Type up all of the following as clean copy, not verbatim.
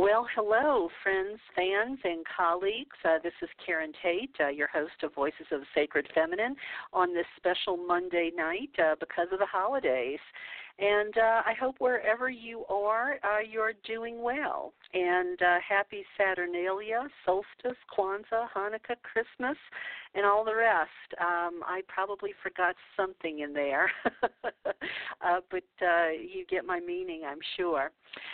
Well, hello, friends, fans, and colleagues. This is Karen Tate, your host of Voices of the Sacred Feminine, on this special Monday night because of the holidays. And I hope wherever you are, you're doing well. And happy Saturnalia, Solstice, Kwanzaa, Hanukkah, Christmas, and all the rest. I probably forgot something in there, but you get my meaning, I'm sure.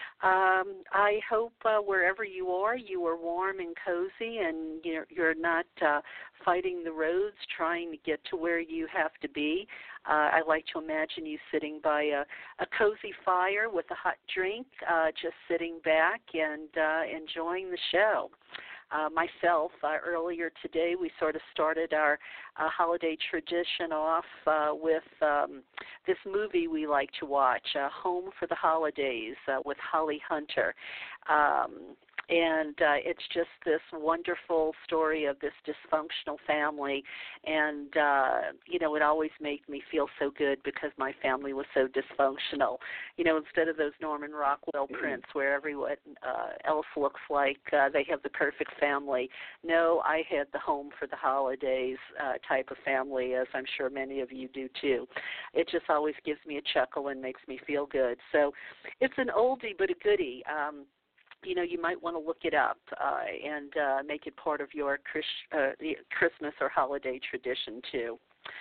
I hope wherever you are warm and cozy, and you're not fighting the roads trying to get to where you have to be. I like to imagine you sitting by a cozy fire with a hot drink, just sitting back and enjoying the show. Myself, earlier today, we sort of started our holiday tradition off with this movie we like to watch, Home for the Holidays, with Holly Hunter. And it's just this wonderful story of this dysfunctional family. And, it always made me feel so good because my family was so dysfunctional. Instead of those Norman Rockwell prints where everyone else looks like they have the perfect family. No, I had the Home for the Holidays type of family, as I'm sure many of you do too. It just always gives me a chuckle and makes me feel good. So it's an oldie but a goodie. You might want to look it up and make it part of your Christmas or holiday tradition, too.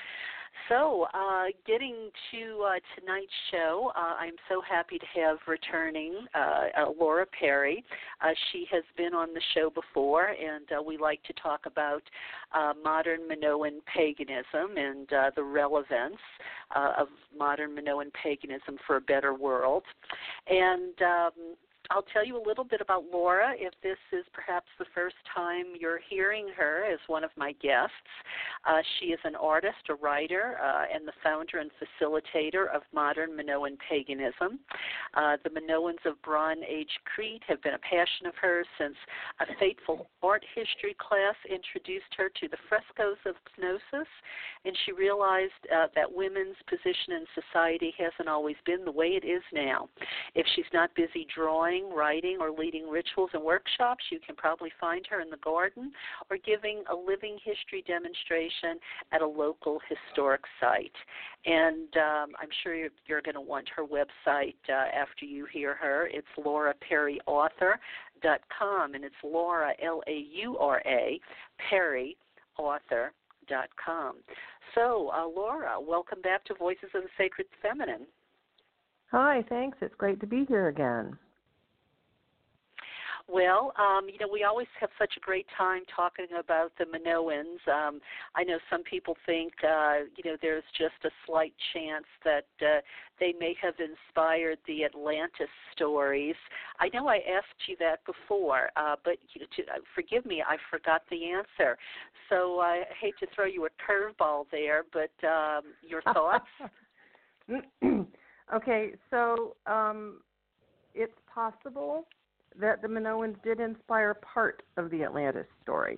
So getting to tonight's show, I'm so happy to have returning Laura Perry. She has been on the show before, and we like to talk about modern Minoan paganism and the relevance of modern Minoan paganism for a better world. And I'll tell you a little bit about Laura if this is perhaps the first time you're hearing her as one of my guests. She is an artist, a writer, and the founder and facilitator of modern Minoan paganism. The Minoans of Bronze Age Crete have been a passion of hers since a fateful art history class introduced her to the frescoes of Knossos, and she realized that women's position in society hasn't always been the way it is now. If she's not busy drawing, writing, or leading rituals and workshops, you can probably find her in the garden or giving a living history demonstration at a local historic site. And I'm sure you're going to want her website after you hear her. It's lauraperryauthor.com, and it's Laura, L-A-U-R-A, Perry, author.com. So, Laura, welcome back to Voices of the Sacred Feminine. Hi, thanks. It's great to be here again. Well, we always have such a great time talking about the Minoans. I know some people think, there's just a slight chance that they may have inspired the Atlantis stories. I know I asked you that before, but forgive me, I forgot the answer. So I hate to throw you a curveball there, but your thoughts? Okay, so it's possible that the Minoans did inspire part of the Atlantis story.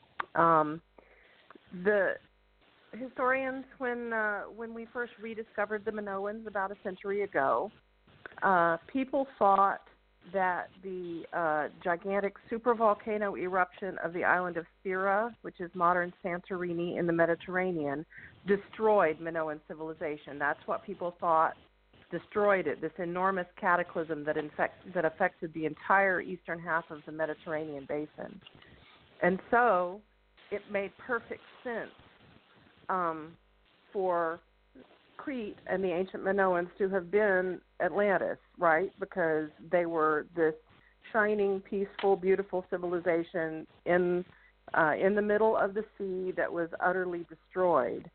The historians, when we first rediscovered the Minoans about a century ago, people thought that the gigantic supervolcano eruption of the island of Thera, which is modern Santorini in the Mediterranean, destroyed Minoan civilization. That's what people thought destroyed it, this enormous cataclysm that affected the entire eastern half of the Mediterranean basin. And so it made perfect sense for Crete and the ancient Minoans to have been Atlantis, right? Because they were this shining, peaceful, beautiful civilization in the middle of the sea that was utterly destroyed.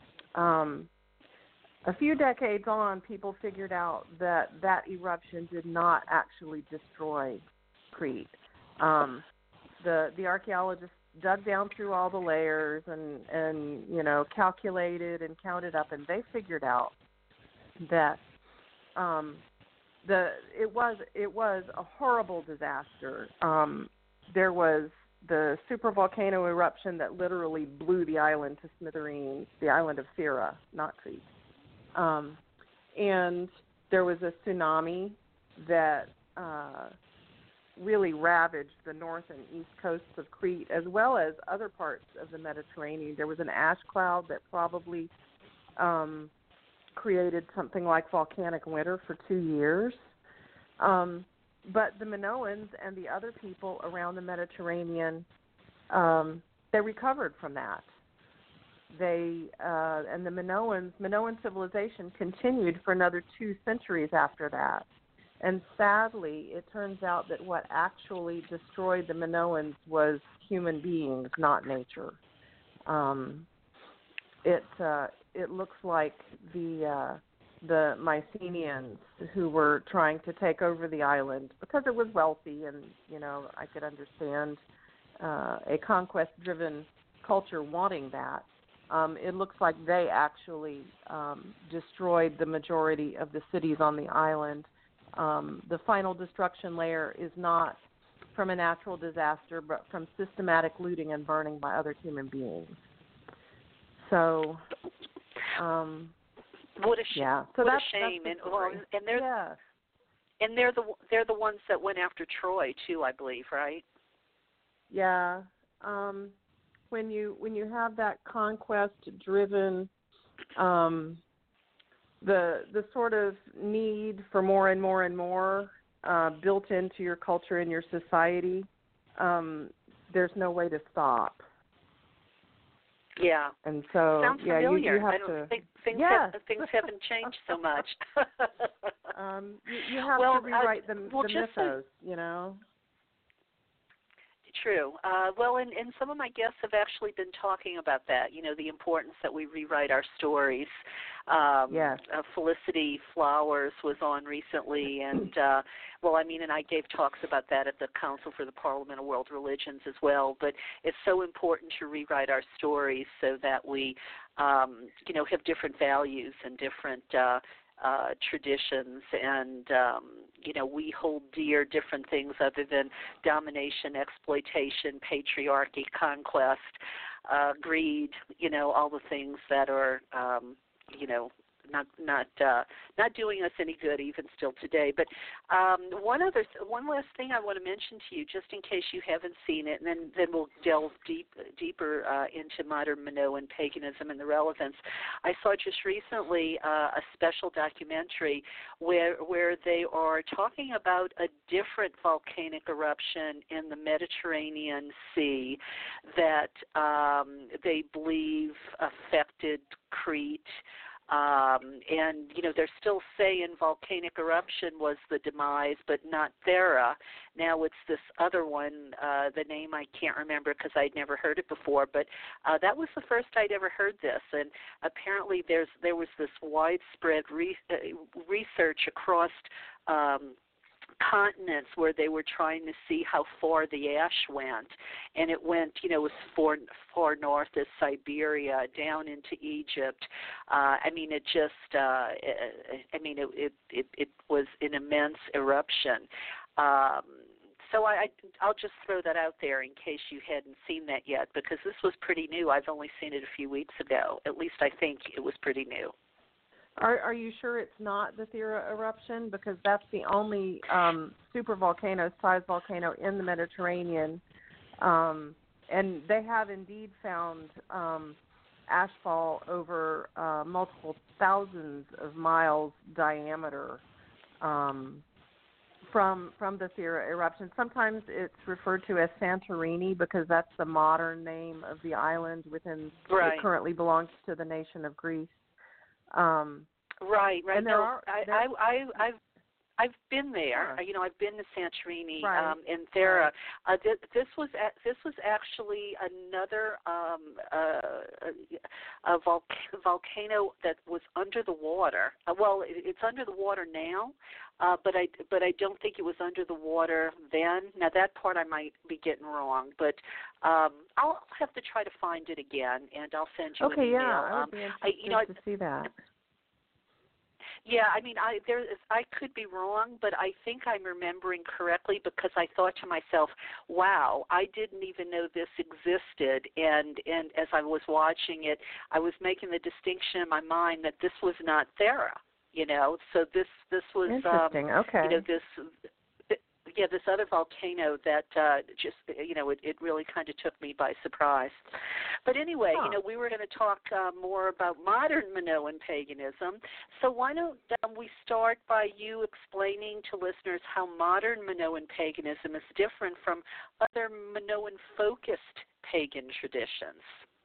A few decades on, people figured out that eruption did not actually destroy Crete. The archaeologists dug down through all the layers and calculated and counted up, and they figured out that it was a horrible disaster. There was the supervolcano eruption that literally blew the island to smithereens, the island of Thera, not Crete. And there was a tsunami that really ravaged the north and east coasts of Crete, as well as other parts of the Mediterranean. There was an ash cloud that probably created something like volcanic winter for 2 years. But the Minoans and the other people around the Mediterranean, they recovered from that. And the Minoan civilization continued for another 2 centuries after that. And sadly, it turns out that what actually destroyed the Minoans was human beings, not nature. It looks like the Mycenaeans, who were trying to take over the island because it was wealthy, and I could understand a conquest-driven culture wanting that. It looks like they actually destroyed the majority of the cities on the island. The final destruction layer is not from a natural disaster, but from systematic looting and burning by other human beings. So, what a yeah. So what a shame. And they're the ones that went after Troy too, I believe, right? Yeah. When you have that conquest-driven, the sort of need for more and more and more built into your culture and your society, there's no way to stop. Yeah. And so, sounds familiar. you have I don't think things haven't changed so much. You have to rewrite the mythos, True. And some of my guests have actually been talking about that, the importance that we rewrite our stories. Yes. Felicity Flowers was on recently, and and I gave talks about that at the Council for the Parliament of World Religions as well. But it's so important to rewrite our stories so that we, have different values and different traditions, and we hold dear different things other than domination, exploitation, patriarchy, conquest, greed, all the things that are not doing us any good even still today. But one last thing I want to mention to you, just in case you haven't seen it, and then we'll delve deeper into modern Minoan paganism and the relevance. I saw just recently a special documentary where they are talking about a different volcanic eruption in the Mediterranean Sea that they believe affected Crete. And they're still saying volcanic eruption was the demise, but not Thera. Now it's this other one, the name I can't remember because I'd never heard it before, but that was the first I'd ever heard this. And apparently there was this widespread research across continents where they were trying to see how far the ash went, and it went, as far north as Siberia, down into Egypt. It was an immense eruption. So I'll just throw that out there in case you hadn't seen that yet, because this was pretty new. I've only seen it a few weeks ago. At least I think it was pretty new. Are you sure it's not the Thera eruption? Because that's the only supervolcano-sized volcano in the Mediterranean. And they have indeed found ashfall over multiple thousands of miles diameter from the Thera eruption. Sometimes it's referred to as Santorini because that's the modern name of the island within Right. It currently belongs to the nation of Greece. Right. And I've been there. Sure. I've been to Santorini Right. and Thera. Right. This was actually another volcano that was under the water. It's under the water now, but I don't think it was under the water then. Now that part I might be getting wrong, but I'll have to try to find it again, and I'll send you an email. Okay, yeah, I would be interested to see that. Yeah, I could be wrong, but I think I'm remembering correctly because I thought to myself, wow, I didn't even know this existed. And as I was watching it, I was making the distinction in my mind that this was not Thera, So this was interesting. Okay. this other volcano that just, it really kind of took me by surprise. But anyway, we were going to talk more about modern Minoan paganism. So why don't we start by you explaining to listeners how modern Minoan paganism is different from other Minoan-focused pagan traditions?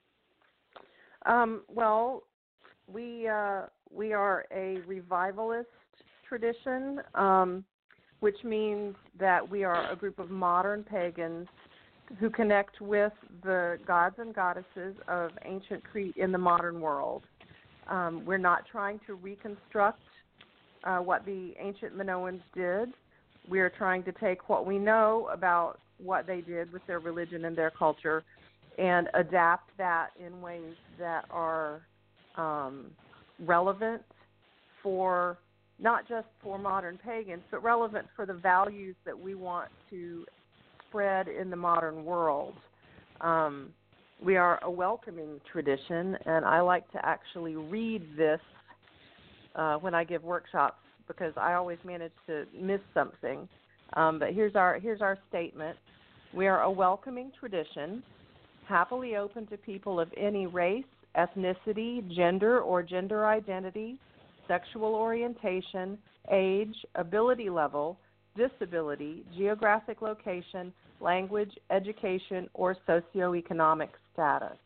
Well, we are a revivalist tradition, which means that we are a group of modern pagans who connect with the gods and goddesses of ancient Crete in the modern world. We're not trying to reconstruct what the ancient Minoans did. We are trying to take what we know about what they did with their religion and their culture and adapt that in ways that are relevant for not just for modern pagans, but relevant for the values that we want to spread in the modern world. We are a welcoming tradition, and I like to actually read this when I give workshops because I always manage to miss something. But here's our statement. We are a welcoming tradition, happily open to people of any race, ethnicity, gender or gender identity, sexual orientation, age, ability level, disability, geographic location, language, education, or socioeconomic status.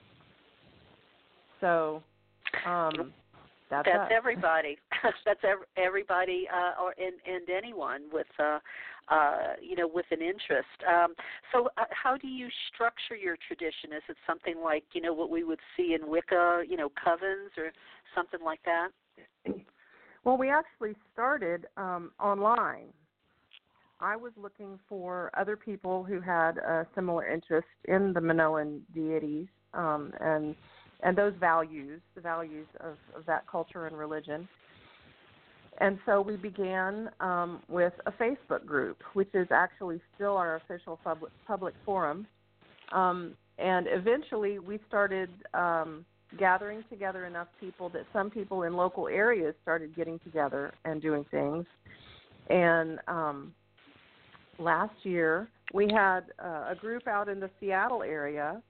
So that's everybody. That's everybody, and anyone with with an interest. So how do you structure your tradition? Is it something like what we would see in Wicca, covens or something like that? Well, we actually started online. I was looking for other people who had a similar interest in the Minoan deities and those values, the values of that culture and religion. And so we began with a Facebook group, which is actually still our official public forum. And eventually we started gathering together enough people that some people in local areas started getting together and doing things. And last year we had a group out in the Seattle area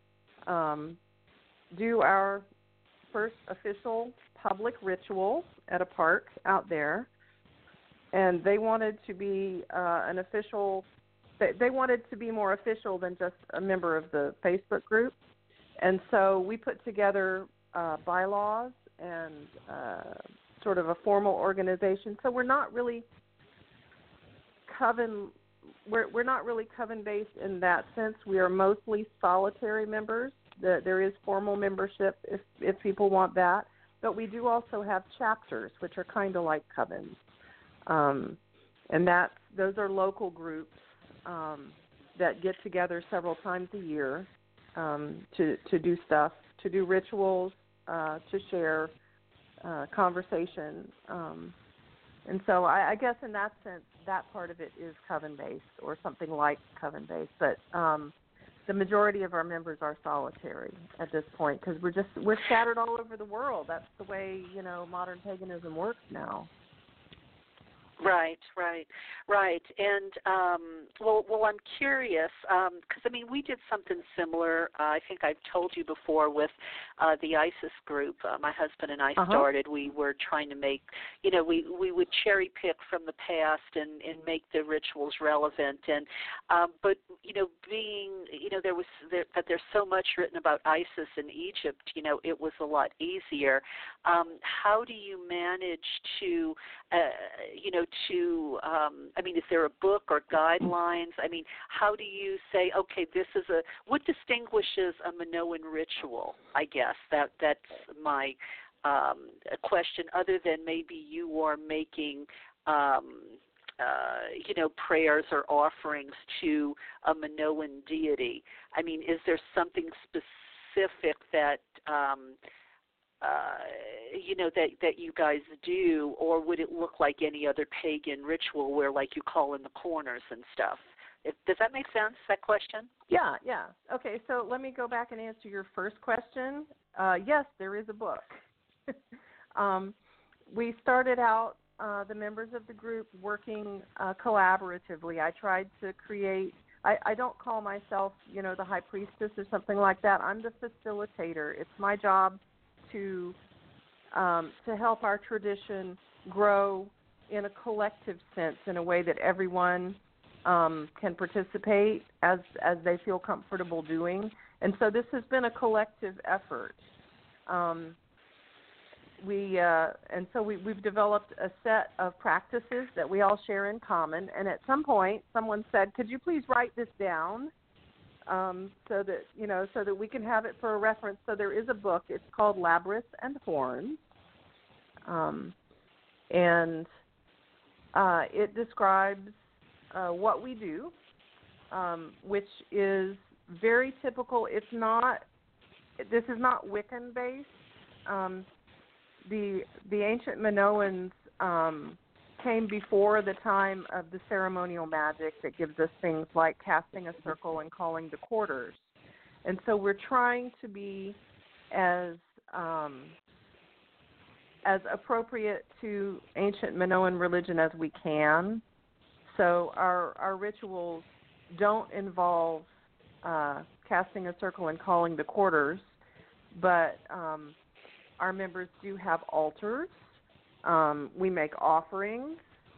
do our first official public ritual at a park out there, and they wanted to be an official. They wanted to be more official than just a member of the Facebook group, and so we put together bylaws and sort of a formal organization. So we're not really coven. We're not really coven based in that sense. We are mostly solitary members. There is formal membership if people want that, but we do also have chapters, which are kind of like covens, and those are local groups that get together several times a year to do stuff, to do rituals, to share conversation, and so I guess in that sense, that part of it is coven-based or something like coven-based, but the majority of our members are solitary at this point because we're scattered all over the world. That's the way, modern paganism works now. Right. And, well, I'm curious, because, we did something similar. I think I've told you before with the ISIS group. My husband and I started. We were trying to make, we would cherry pick from the past and make the rituals relevant. And, but, being, there's so much written about ISIS in Egypt, it was a lot easier. How do you manage to, is there a book or guidelines? How do you say, okay, what distinguishes a Minoan ritual? I guess that's my question, other than maybe you are making, prayers or offerings to a Minoan deity. Is there something specific that that you guys do, or would it look like any other pagan ritual where, like, you call in the corners and stuff? Does that make sense, that question? Yeah. Okay, so let me go back and answer your first question. Yes, there is a book. We started out the members of the group working collaboratively. I tried to create. I don't call myself, the high priestess or something like that. I'm the facilitator. It's my job to help our tradition grow in a collective sense, in a way that everyone can participate as they feel comfortable doing. And so this has been a collective effort. We've developed a set of practices that we all share in common. And at some point, someone said, "Could you please write this down so that we can have it for a reference?" So there is a book. It's called Labyrinth and Horns, and it describes what we do, which is very typical. This is not Wiccan based. The ancient Minoans came before the time of the ceremonial magic that gives us things like casting a circle and calling the quarters. And so we're trying to be as appropriate to ancient Minoan religion as we can. So our rituals don't involve casting a circle and calling the quarters, but our members do have altars. We make offerings.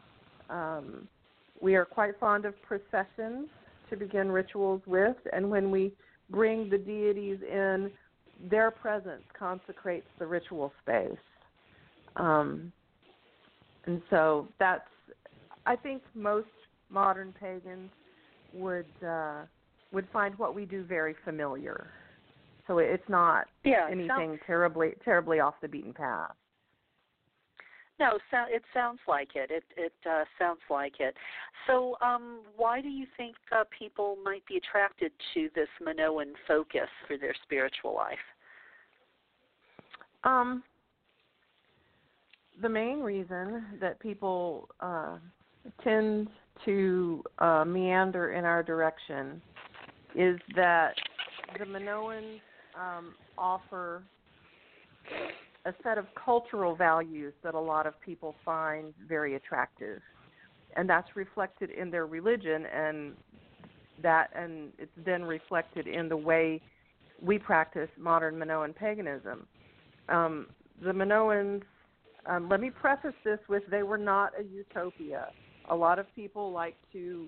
We are quite fond of processions to begin rituals with, and when we bring the deities in, their presence consecrates the ritual space. And so I think most modern pagans would find what we do very familiar. So it's not anything terribly off the beaten path. No, it sounds like it. It sounds like it. So why do you think people might be attracted to this Minoan focus for their spiritual life? The main reason that people tend to meander in our direction is that the Minoans offer a set of cultural values that a lot of people find very attractive, and that's reflected in their religion, and it's then reflected in the way we practice modern Minoan paganism. The Minoans, let me preface this with, they were not a utopia. A lot of people like to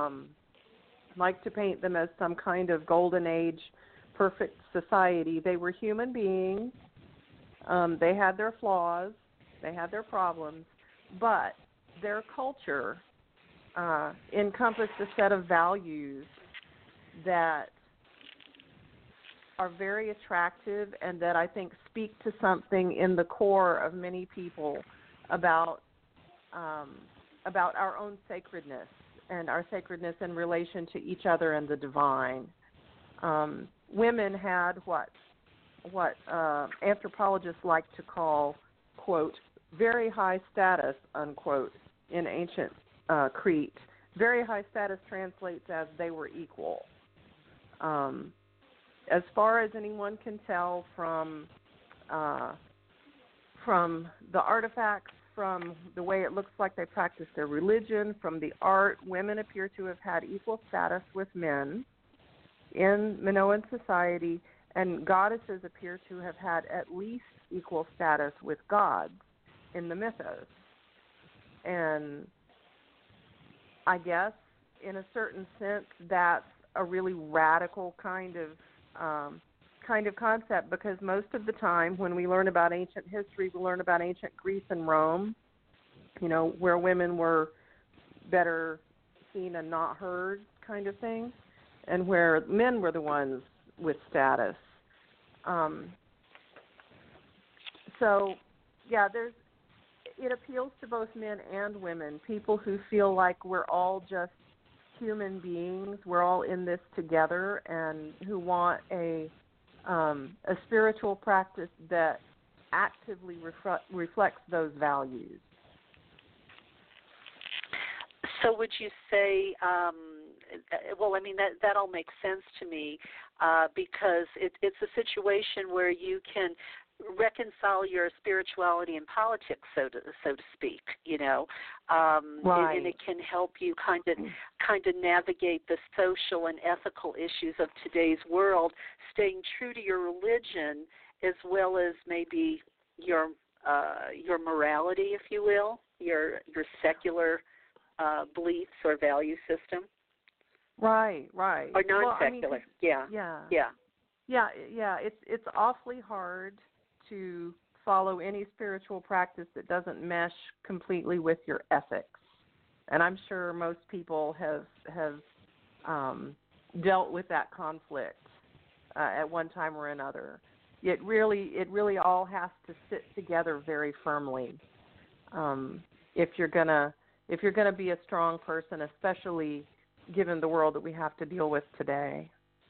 paint them as some kind of golden age, perfect society. They were human beings. They had their flaws. They had their problems. But their culture encompassed a set of values that are very attractive and that I think speak to something in the core of many people about our own sacredness and our sacredness in relation to each other and the divine. Women had what anthropologists like to call, quote, very high status, unquote, in ancient Crete. Very high status translates as they were equal. As far as anyone can tell from the artifacts, from the way it looks like they practice their religion, from the art, women appear to have had equal status with men in Minoan society, and goddesses appear to have had at least equal status with gods in the mythos. And I guess, in a certain sense, that's a really radical kind of concept, because most of the time when we learn about ancient history, we learn about ancient Greece and Rome, where women were better seen and not heard kind of thing, and where men were the ones with status. It appeals to both men and women, people who feel like we're all just human beings, we're all in this together, and who want a spiritual practice that actively reflects those values. So would you say, that all makes sense to me, because it's a situation where you can reconcile your spirituality and politics, so to speak. Right. And it can help you kind of navigate the social and ethical issues of today's world, staying true to your religion as well as maybe your morality, if you will, your secular beliefs or value system. Right. Or non-secular. Well, Yeah. It's awfully hard to follow any spiritual practice that doesn't mesh completely with your ethics, and I'm sure most people have dealt with that conflict at one time or another. It really all has to sit together very firmly if you're gonna be a strong person, especially given the world that we have to deal with today.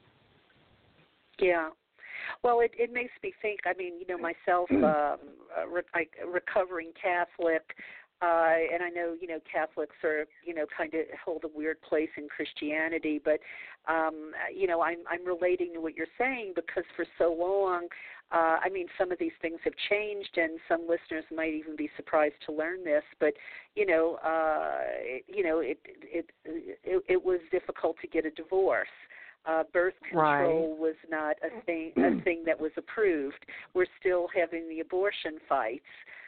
Yeah. Well, it makes me think. I mean, myself, recovering Catholic, and I know, Catholics are, kind of hold a weird place in Christianity, but, I'm relating to what you're saying because for so long, some of these things have changed, and some listeners might even be surprised to learn this, but, it was difficult to get a divorce. Birth control was not a thing that was approved. We're still having the abortion fights,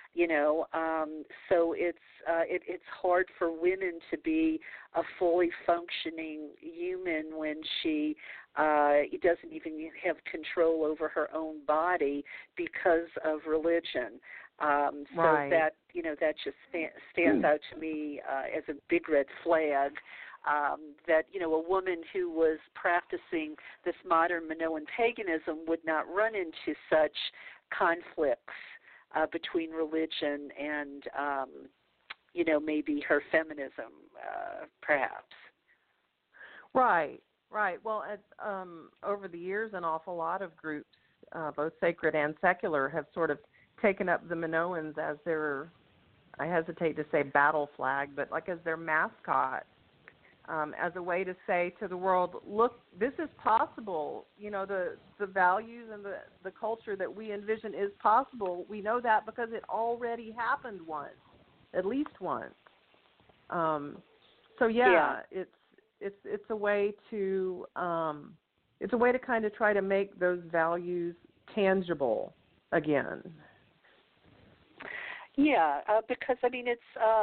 so it's hard for women to be a fully functioning human when she doesn't even have control over her own body because of religion. So that that just stands out to me as a big red flag. That a woman who was practicing this modern Minoan paganism would not run into such conflicts between religion and maybe her feminism, perhaps. Right. Well, over the years, an awful lot of groups, both sacred and secular, have sort of taken up the Minoans as their, I hesitate to say battle flag, but like as their mascot. As a way to say to the world, look, this is possible. The values and the culture that we envision is possible. We know that because it already happened once, at least once. It's a way to kind of try to make those values tangible again. Yeah, because it's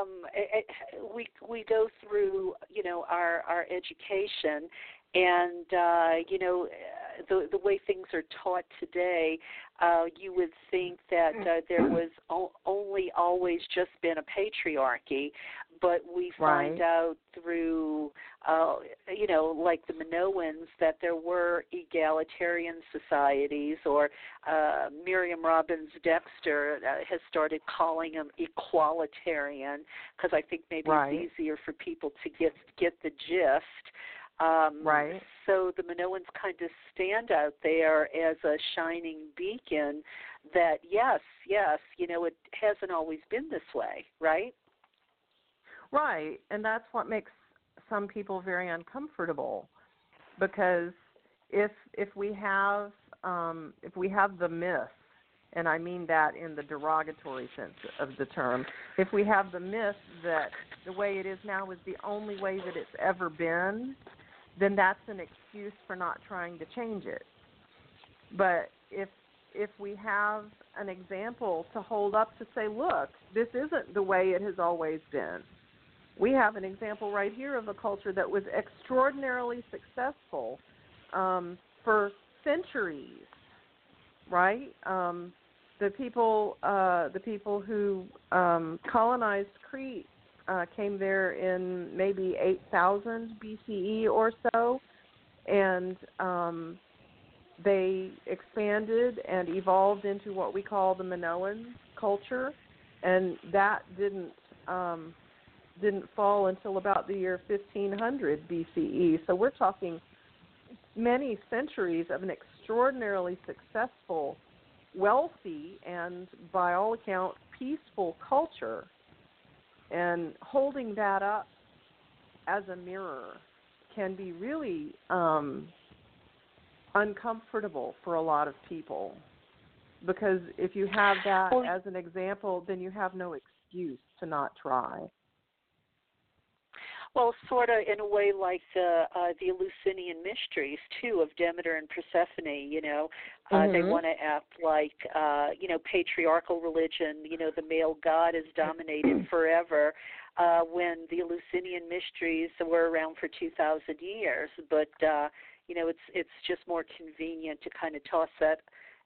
we go through our education, and the way things are taught today, you would think that there was only always just been a patriarchy, but we find out through like the Minoans that there were egalitarian societies, or Miriam Robbins Dexter has started calling them equalitarian, because I think maybe it's easier for people to get the gist. So the Minoans kind of stand out there as a shining beacon that, yes, it hasn't always been this way, right? Right, and that's what makes some people very uncomfortable, because if we have the myth, and I mean that in the derogatory sense of the term, if we have the myth that the way it is now is the only way that it's ever been, then that's an excuse for not trying to change it. But if we have an example to hold up to say, look, this isn't the way it has always been. We have an example right here of a culture that was extraordinarily successful for centuries, right? The people who colonized Crete came there in maybe 8,000 BCE or so, and they expanded and evolved into what we call the Minoan culture, and that didn't fall until about the year 1500 BCE. So we're talking many centuries of an extraordinarily successful, wealthy, and by all accounts peaceful culture. And holding that up as a mirror can be really uncomfortable for a lot of people, because if you have that Well, as an example, then you have no excuse to not try. Well, sort of in a way like the Eleusinian mysteries too of Demeter and Persephone. They want to act like patriarchal religion. The male god is dominated forever. When the Eleusinian mysteries were around for 2,000 years, but it's just more convenient to kind of toss that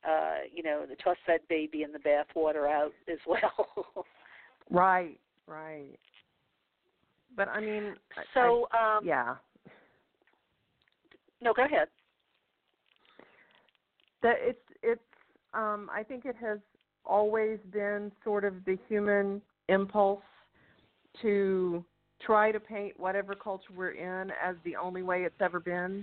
baby in the bathwater out as well. Right, right. But I mean, so yeah. No, go ahead. It's I think it has always been sort of the human impulse to try to paint whatever culture we're in as the only way it's ever been,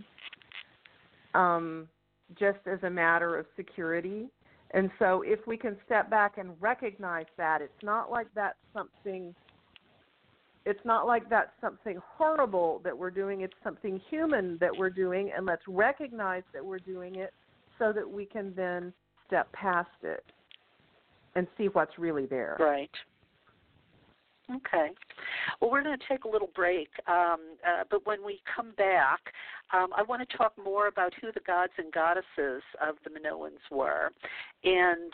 just as a matter of security. And so if we can step back and recognize that, it's not like that's something horrible that we're doing. It's something human that we're doing, and let's recognize that we're doing it so that we can then step past it and see what's really there. Right. Okay. Well, we're going to take a little break, but when we come back, I want to talk more about who the gods and goddesses of the Minoans were, and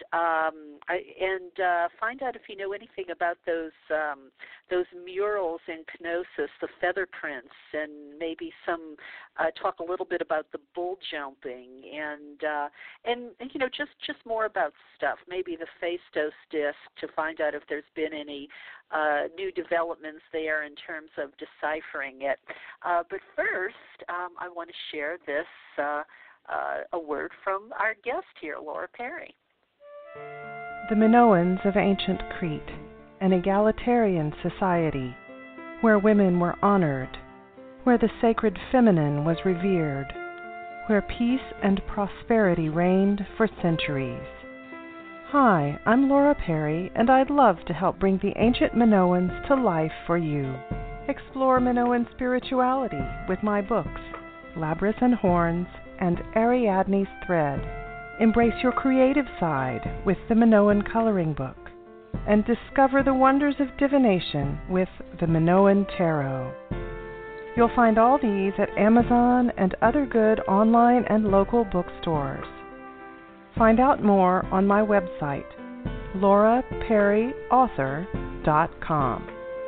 find out if you know anything about those murals in Knossos, the feather prints, and maybe talk a little bit about the bull jumping, and just more about stuff. Maybe the Phaistos disc to find out if there's been any new developments there in terms of deciphering it. But first, I want to share this a word from our guest here, Laura Perry. The Minoans of ancient Crete, an egalitarian society where women were honored, where the sacred feminine was revered, where peace and prosperity reigned for centuries. Hi, I'm Laura Perry, and I'd love to help bring the ancient Minoans to life for you. Explore Minoan spirituality with my books, Labrys and Horns and Ariadne's Thread. Embrace your creative side with the Minoan Coloring Book, and discover the wonders of divination with the Minoan Tarot. You'll find all these at Amazon and other good online and local bookstores. Find out more on my website, lauraperryauthor.com.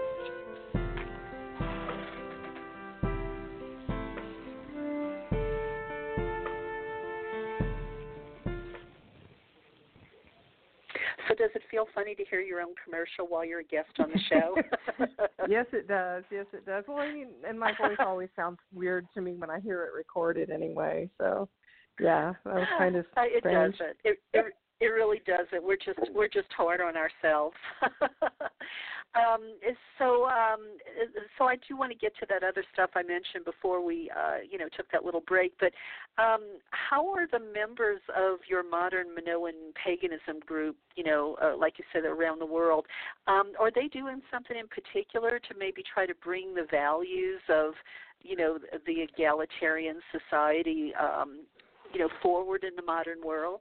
So does it feel funny to hear your own commercial while you're a guest on the show? Yes, it does. Yes, it does. Well, I mean, and my voice always sounds weird to me when I hear it recorded anyway. So, yeah, that was kind of strange. It doesn't. It really doesn't. We're just hard on ourselves. So I do want to get to that other stuff I mentioned before we took that little break. But how are the members of your modern Minoan paganism group, like you said, around the world, are they doing something in particular to maybe try to bring the values of the egalitarian society forward in the modern world?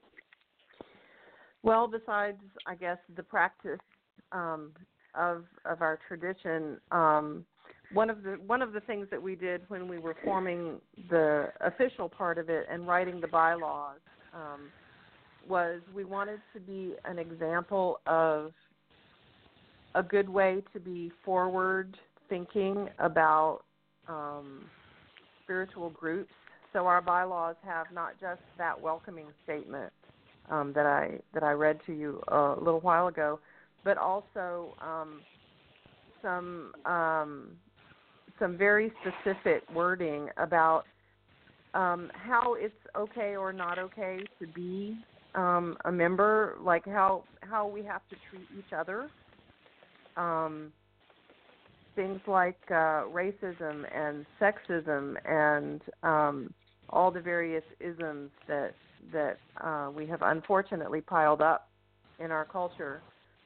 Well, besides, I guess, the practice of our tradition, one of the things that we did when we were forming the official part of it and writing the bylaws was we wanted to be an example of a good way to be forward thinking about spiritual groups. So our bylaws have not just that welcoming statement that I read to you a little while ago, but also some very specific wording about how it's okay or not okay to be a member, like how we have to treat each other. Things like racism and sexism and all the various isms that we have unfortunately piled up in our culture.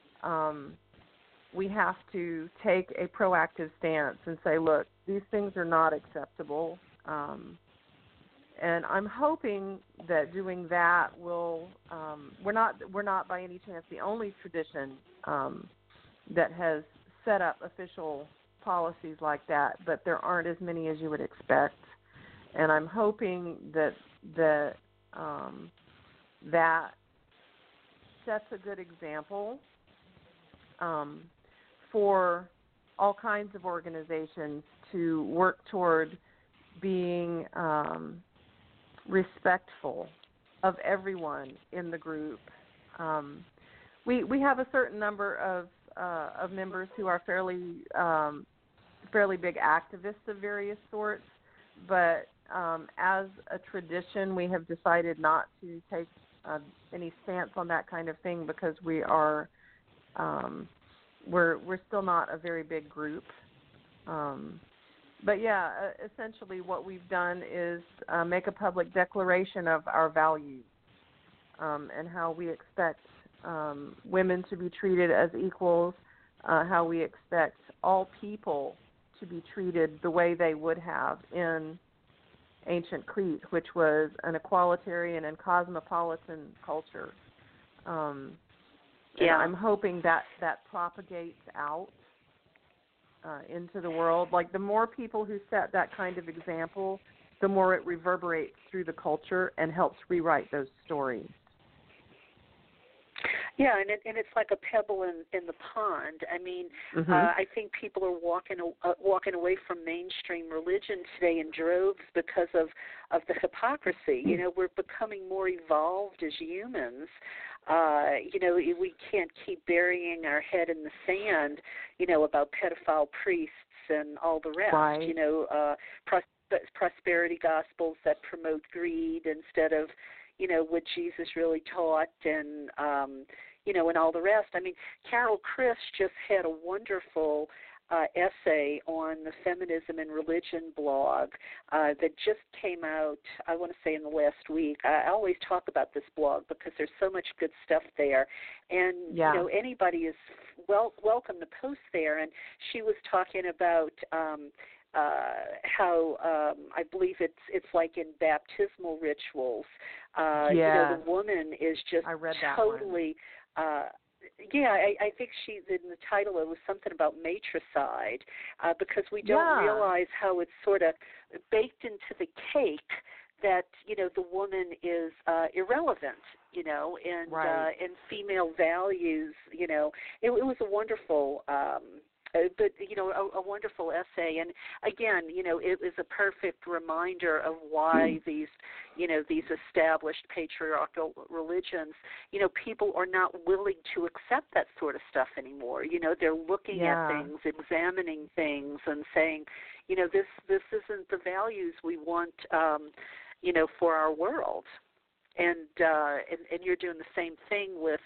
We have to take a proactive stance and say, look, these things are not acceptable, And I'm hoping that doing that will we're not by any chance the only tradition that has set up official policies like that, but there aren't as many as you would expect. And I'm hoping that that sets a good example for all kinds of organizations to work toward being respectful of everyone in the group. We have a certain number of members who are fairly big activists of various sorts, but as a tradition, we have decided not to take any stance on that kind of thing because we're still not a very big group. But yeah, essentially what we've done is make a public declaration of our values and how we expect women to be treated as equals, how we expect all people to be treated the way they would have in ancient Crete, which was an equalitarian and cosmopolitan culture. And I'm hoping that propagates out into the world. Like, the more people who set that kind of example, the more it reverberates through the culture and helps rewrite those stories. Yeah, and it's like a pebble in the pond. I mean, I think people are walking away from mainstream religion today in droves because of the hypocrisy. You know, we're becoming more evolved as humans. You know, we can't keep burying our head in the sand, you know, about pedophile priests and all the rest. Right. You know, prosperity gospels that promote greed instead of, you know, what Jesus really taught, and you know, and all the rest. I mean, Carol Christ just had a wonderful essay on the Feminism and Religion blog that just came out, I want to say, in the last week. I always talk about this blog because there's so much good stuff there. And, you know, anybody is welcome to post there. And she was talking about how I believe it's like in baptismal rituals. You know, the woman is just totally. I think in the title it was something about matricide, because we don't realize how it's sort of baked into the cake that, you know, the woman is irrelevant, you know, and female values, you know. It was a wonderful but, you know, a wonderful essay. And again, you know, it was a perfect reminder of why these, you know, these established patriarchal religions, you know, people are not willing to accept that sort of stuff anymore. You know, they're looking at things, examining things, and saying, you know, this isn't the values we want, you know, for our world. And you're doing the same thing with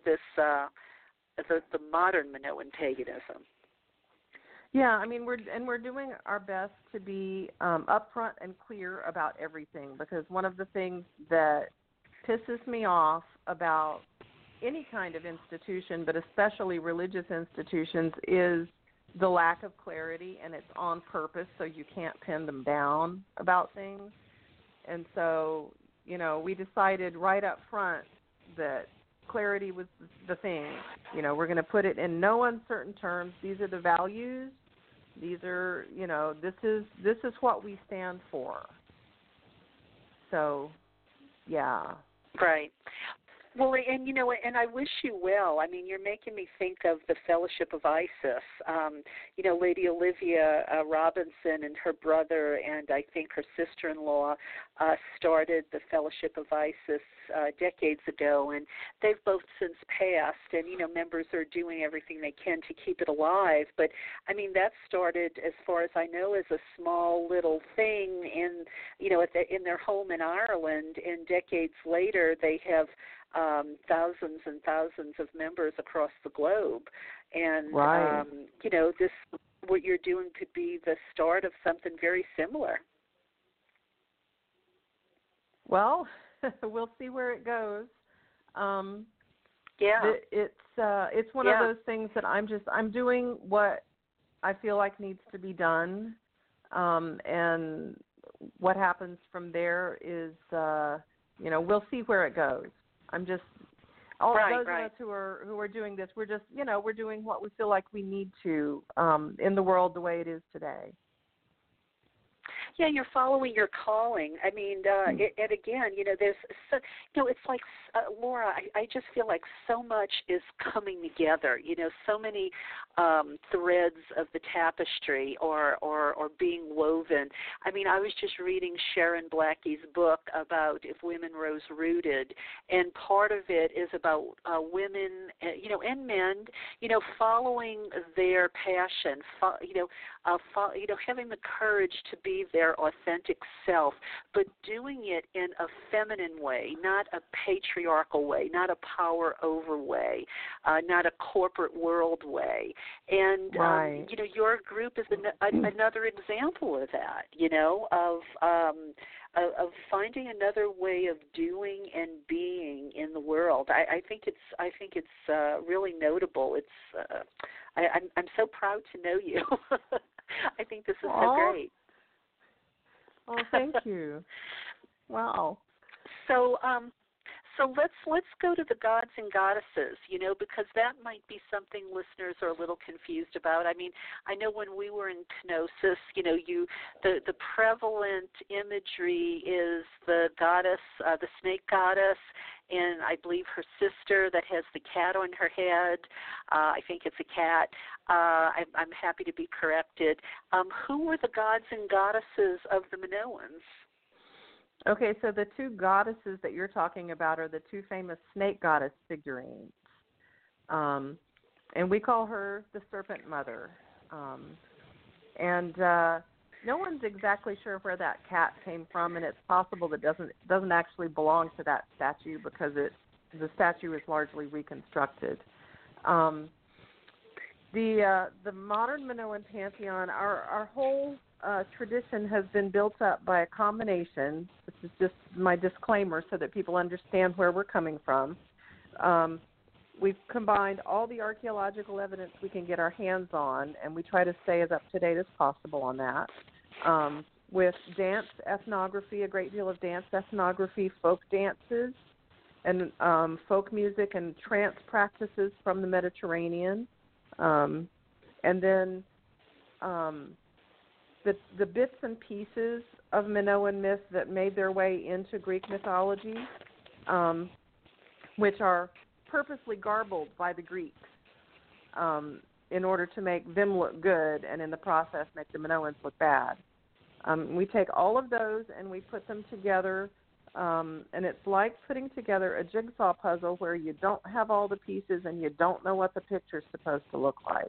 the modern Minoan paganism. Yeah, I mean, we're doing our best to be upfront and clear about everything, because one of the things that pisses me off about any kind of institution, but especially religious institutions, is the lack of clarity, and it's on purpose so you can't pin them down about things. And so, you know, we decided right up front that clarity was the thing. You know, we're going to put it in no uncertain terms. These are the values. These are, you know, this is what we stand for. So, yeah. Right. Well, and, you know, and I wish you well. I mean, you're making me think of the Fellowship of Isis. You know, Lady Olivia Robinson and her brother and I think her sister-in-law started the Fellowship of Isis decades ago, and they've both since passed, and, you know, members are doing everything they can to keep it alive. But, I mean, that started, as far as I know, as a small little thing in, you know, in their home in Ireland, and decades later they have thousands and thousands of members across the globe. And, you know, what you're doing could be the start of something very similar. Well, we'll see where it goes. It's one of those things that I'm doing what I feel like needs to be done. And what happens from there is, we'll see where it goes. I'm just all right, those right. of us who are doing this. We're just, we're doing what we feel like we need to in the world the way it is today. Yeah, you're following your calling. I mean, and again, there's, so, it's like, Laura, I just feel like so much is coming together. So many threads of the tapestry or being woven. I mean, I was just reading Sharon Blackie's book about If Women Rose Rooted, and part of it is about women, and men, following their passion, having the courage to be their authentic self, but doing it in a feminine way, not a patriarchal way, not a power over way, not a corporate world way. And right. Your group is another example of that. Of finding another way of doing and being in the world. I think it's really notable. It's I'm so proud to know you. I think this is so great. Oh, thank you. Wow. So let's go to the gods and goddesses, because that might be something listeners are a little confused about. I mean, I know when we were in Kenosis, the prevalent imagery is the goddess, the snake goddess, and I believe her sister that has the cat on her head. I think it's a cat. I'm happy to be corrected. Who were the gods and goddesses of the Minoans? Okay, so the two goddesses that you're talking about are the two famous snake goddess figurines. And we call her the Serpent Mother. No one's exactly sure where that cat came from, and it's possible that doesn't actually belong to that statue because the statue is largely reconstructed. The modern Minoan pantheon, our whole tradition has been built up by a combination. This is just my disclaimer so that people understand where we're coming from. We've combined all the archaeological evidence we can get our hands on, and we try to stay as up to date as possible on that, with dance ethnography, a great deal of dance ethnography, folk dances, and folk music and trance practices from the Mediterranean. And then the bits and pieces of Minoan myth that made their way into Greek mythology, which are purposely garbled by the Greeks in order to make them look good and in the process make the Minoans look bad. We take all of those and we put them together, and it's like putting together a jigsaw puzzle where you don't have all the pieces and you don't know what the picture's supposed to look like.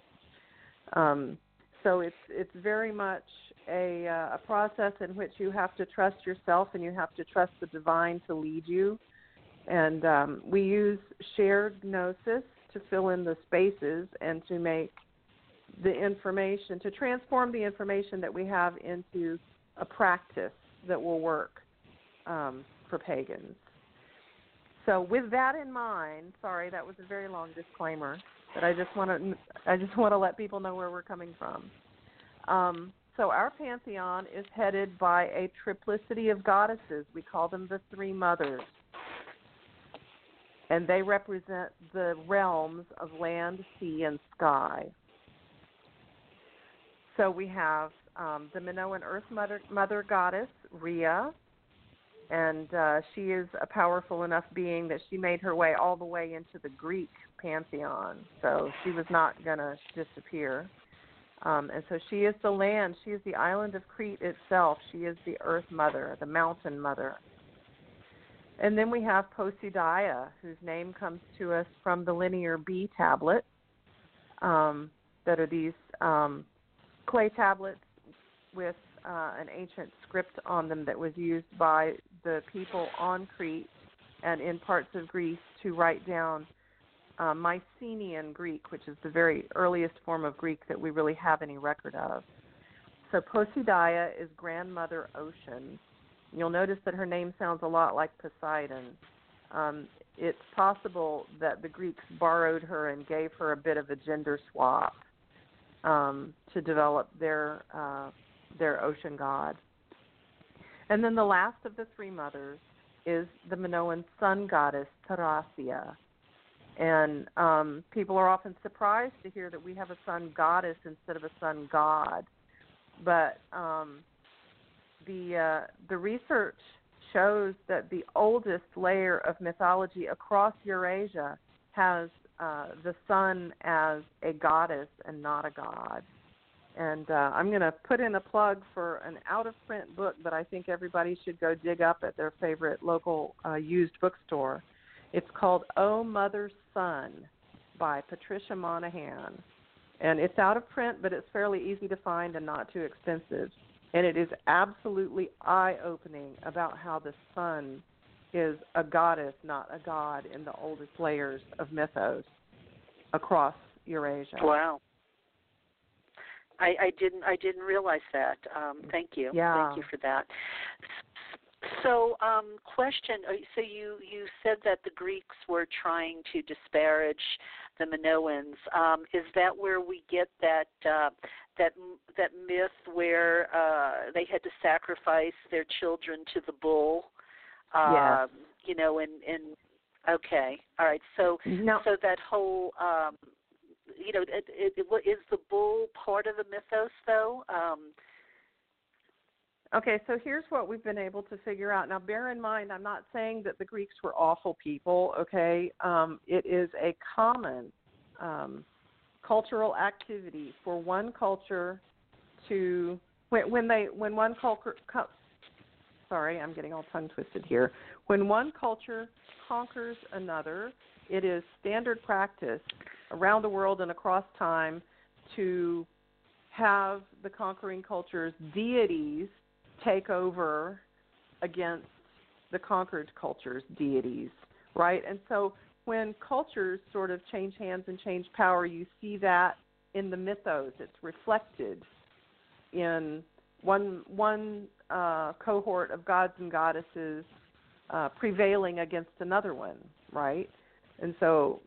So it's very much a process in which you have to trust yourself and you have to trust the divine to lead you. And we use shared gnosis to fill in the spaces and to make the information, to transform the information that we have into a practice that will work for pagans. So with that in mind, sorry, that was a very long disclaimer, but I just want to let people know where we're coming from. So our pantheon is headed by a triplicity of goddesses. We call them the Three Mothers. And they represent the realms of land, sea, and sky. So we have the Minoan Earth Mother goddess, Rhea, and she is a powerful enough being that she made her way all the way into the Greek pantheon. So she was not going to disappear. And so she is the land. She is the island of Crete itself. She is the Earth Mother, the Mountain Mother. And then we have Posidaia, whose name comes to us from the Linear B tablet, that are these clay tablets with an ancient script on them that was used by the people on Crete and in parts of Greece to write down Mycenaean Greek, which is the very earliest form of Greek that we really have any record of. So Posidaia is Grandmother Ocean. You'll notice that her name sounds a lot like Poseidon. It's possible that the Greeks borrowed her and gave her a bit of a gender swap to develop their ocean god. And then the last of the three mothers is the Minoan sun goddess, Tarasia. And people are often surprised to hear that we have a sun goddess instead of a sun god. But the research shows that the oldest layer of mythology across Eurasia has the sun as a goddess and not a god. And I'm going to put in a plug for an out-of-print book that I think everybody should go dig up at their favorite local used bookstore. It's called Oh Mother Sun by Patricia Monahan. And it's out of print, but it's fairly easy to find and not too expensive. And it is absolutely eye-opening about how the sun is a goddess, not a god, in the oldest layers of mythos across Eurasia. Wow. I didn't realize that. Thank you. Yeah. Thank you for that. So, question. So you said that the Greeks were trying to disparage the Minoans. Is that where we get that myth where they had to sacrifice their children to the bull? Yes. You know, and okay, all right. So no. So that whole you know, is the bull part of the mythos though? Okay, so here's what we've been able to figure out. Now, bear in mind, I'm not saying that the Greeks were awful people, okay? It is a common cultural activity for one culture to, when one culture, sorry, I'm getting all tongue twisted here. When one culture conquers another, it is standard practice around the world and across time to have the conquering culture's deities take over against the conquered culture's deities, right? And so when cultures sort of change hands and change power, you see that in the mythos. It's reflected in one cohort of gods and goddesses prevailing against another one, right? And so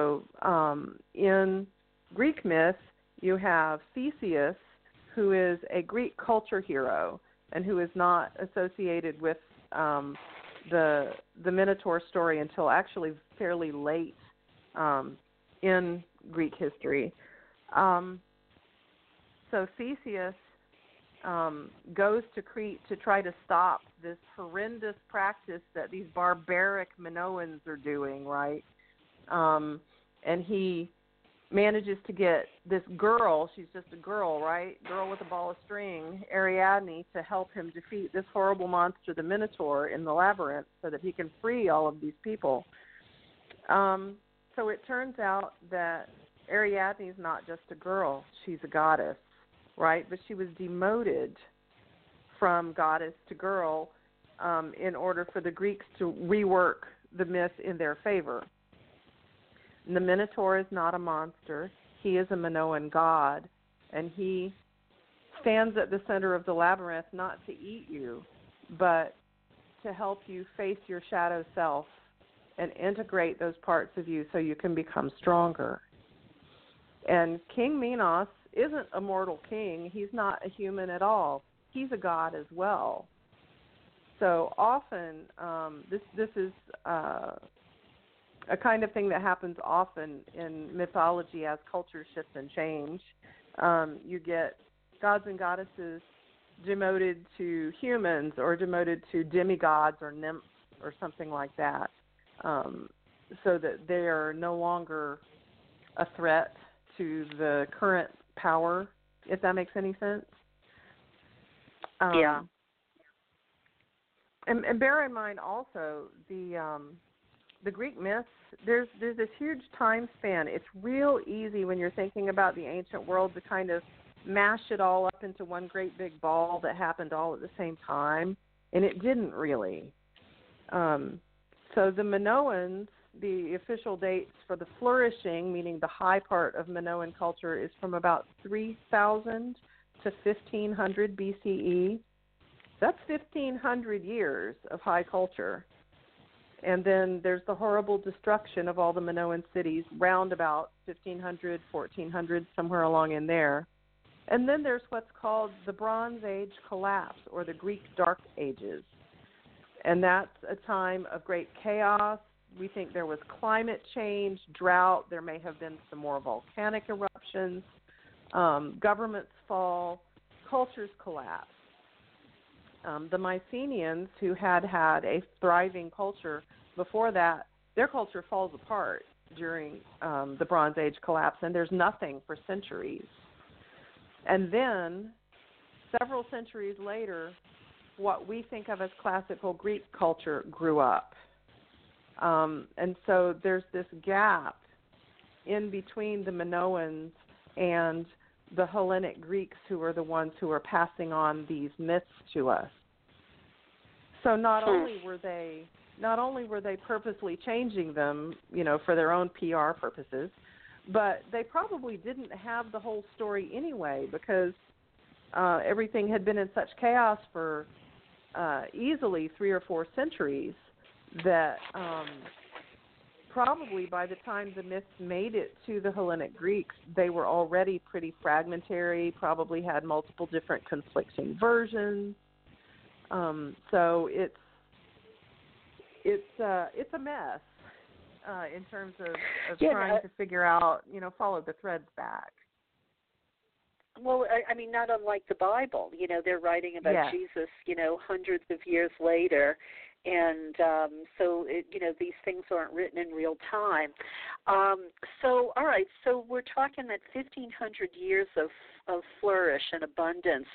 in Greek myth, you have Theseus, who is a Greek culture hero and who is not associated with the Minotaur story until actually fairly late in Greek history. So Theseus goes to Crete to try to stop this horrendous practice that these barbaric Minoans are doing, right? And he manages to get this girl, she's just a girl, right? Girl with a ball of string, Ariadne, to help him defeat this horrible monster, the Minotaur, in the labyrinth so that he can free all of these people. So it turns out that Ariadne is not just a girl, she's a goddess, right? But she was demoted from goddess to girl in order for the Greeks to rework the myth in their favor. And the Minotaur is not a monster. He is a Minoan god, and he stands at the center of the labyrinth not to eat you, but to help you face your shadow self and integrate those parts of you so you can become stronger. And King Minos isn't a mortal king. He's not a human at all. He's a god as well. So often, this is a kind of thing that happens often in mythology as culture shifts and change. You get gods and goddesses demoted to humans or demoted to demigods or nymphs or something like that, so that they are no longer a threat to the current power, if that makes any sense. Yeah. And bear in mind also the Greek myths, there's this huge time span. It's real easy when you're thinking about the ancient world to kind of mash it all up into one great big ball that happened all at the same time, and it didn't really. So the Minoans, the official dates for the flourishing, meaning the high part of Minoan culture, is from about 3000 to 1500 BCE. That's 1500 years of high culture. And then there's the horrible destruction of all the Minoan cities round about 1500, 1400, somewhere along in there. And then there's what's called the Bronze Age collapse, or the Greek Dark Ages. And that's a time of great chaos. We think there was climate change, drought. There may have been some more volcanic eruptions. Governments fall. Cultures collapse. The Mycenaeans, who had a thriving culture before that, their culture falls apart during the Bronze Age collapse, and there's nothing for centuries. And then, several centuries later, what we think of as classical Greek culture grew up. And so there's this gap in between the Minoans and the Hellenic Greeks, who are the ones who are passing on these myths to us. So not only were they purposely changing them, for their own PR purposes, but they probably didn't have the whole story anyway, because everything had been in such chaos for easily 3 or 4 centuries that probably by the time the myths made it to the Hellenic Greeks, they were already pretty fragmentary, probably had multiple different conflicting versions. So it's a mess in terms of trying to figure out, follow the threads back. Well, I mean, not unlike the Bible. They're writing about Jesus, hundreds of years later. And so, these things aren't written in real time. So, all right, so we're talking that 1,500 years of flourish and abundance.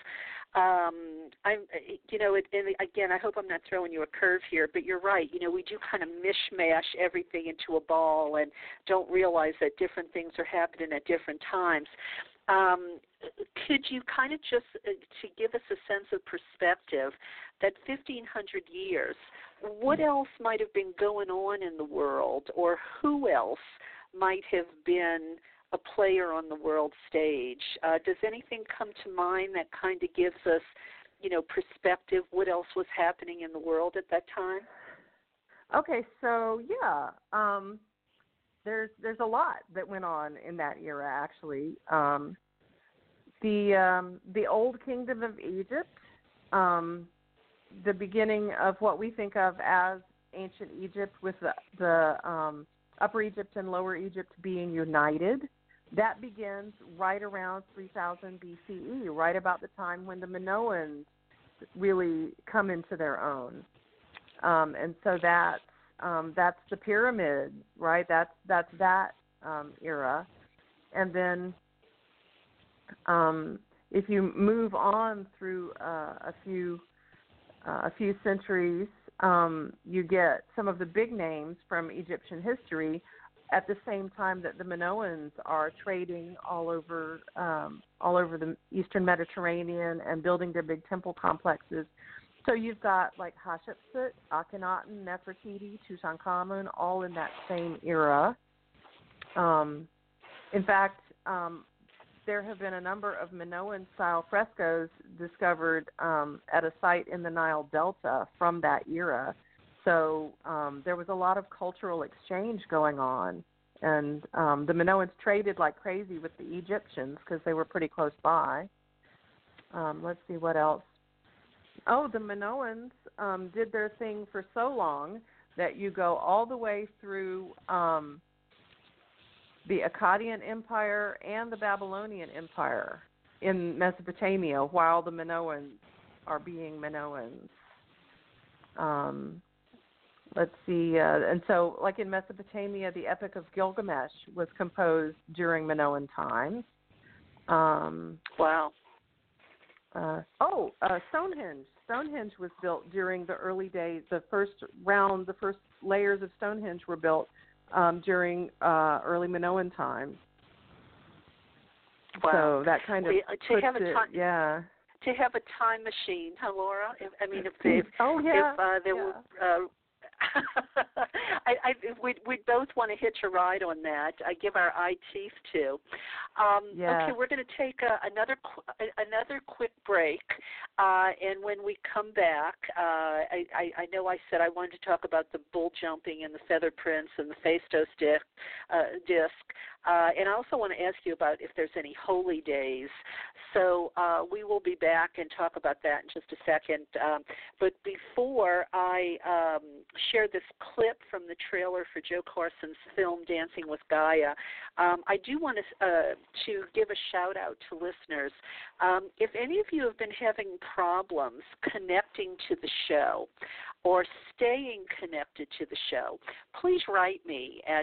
Again, I hope I'm not throwing you a curve here, but you're right. We do kind of mishmash everything into a ball and don't realize that different things are happening at different times. Could you kind of just, to give us a sense of perspective, that 1,500 years, what else might have been going on in the world, or who else might have been a player on the world stage? Does anything come to mind that kind of gives us, perspective, what else was happening in the world at that time? Okay, so there's a lot that went on in that era, actually. The Old Kingdom of Egypt, the beginning of what we think of as ancient Egypt, with the Upper Egypt and Lower Egypt being united, that begins right around 3000 BCE, right about the time when the Minoans really come into their own. And so that's the pyramid, right? That's that era. And then if you move on through a few centuries, you get some of the big names from Egyptian history at the same time that the Minoans are trading all over the Eastern Mediterranean and building their big temple complexes. So you've got like Hatshepsut, Akhenaten, Nefertiti, Tutankhamun, all in that same era. In fact, there have been a number of Minoan-style frescoes discovered at a site in the Nile Delta from that era. So there was a lot of cultural exchange going on. And the Minoans traded like crazy with the Egyptians because they were pretty close by. Let's see what else. Oh, the Minoans did their thing for so long that you go all the way through the Akkadian Empire and the Babylonian Empire in Mesopotamia while the Minoans are being Minoans. Let's see. And so, like in Mesopotamia, the Epic of Gilgamesh was composed during Minoan times. Wow. Stonehenge. Stonehenge was built during the early days. The first layers of Stonehenge were built during early Minoan times. Wow. So that kind of puts it, yeah. To have a time machine, huh, Laura? If there were... we'd both want to hitch a ride on that. I give our eye teeth to. Okay, we're going to take another quick break, and when we come back, I know I said I wanted to talk about the bull jumping and the feather prints and the Phaistos disc. And I also want to ask you about if there's any holy days. So we will be back and talk about that in just a second. But before I share this clip from the trailer for Joe Carson's film Dancing with Gaia, I do want to give a shout-out to listeners. If any of you have been having problems connecting to the show or staying connected to the show, please write me at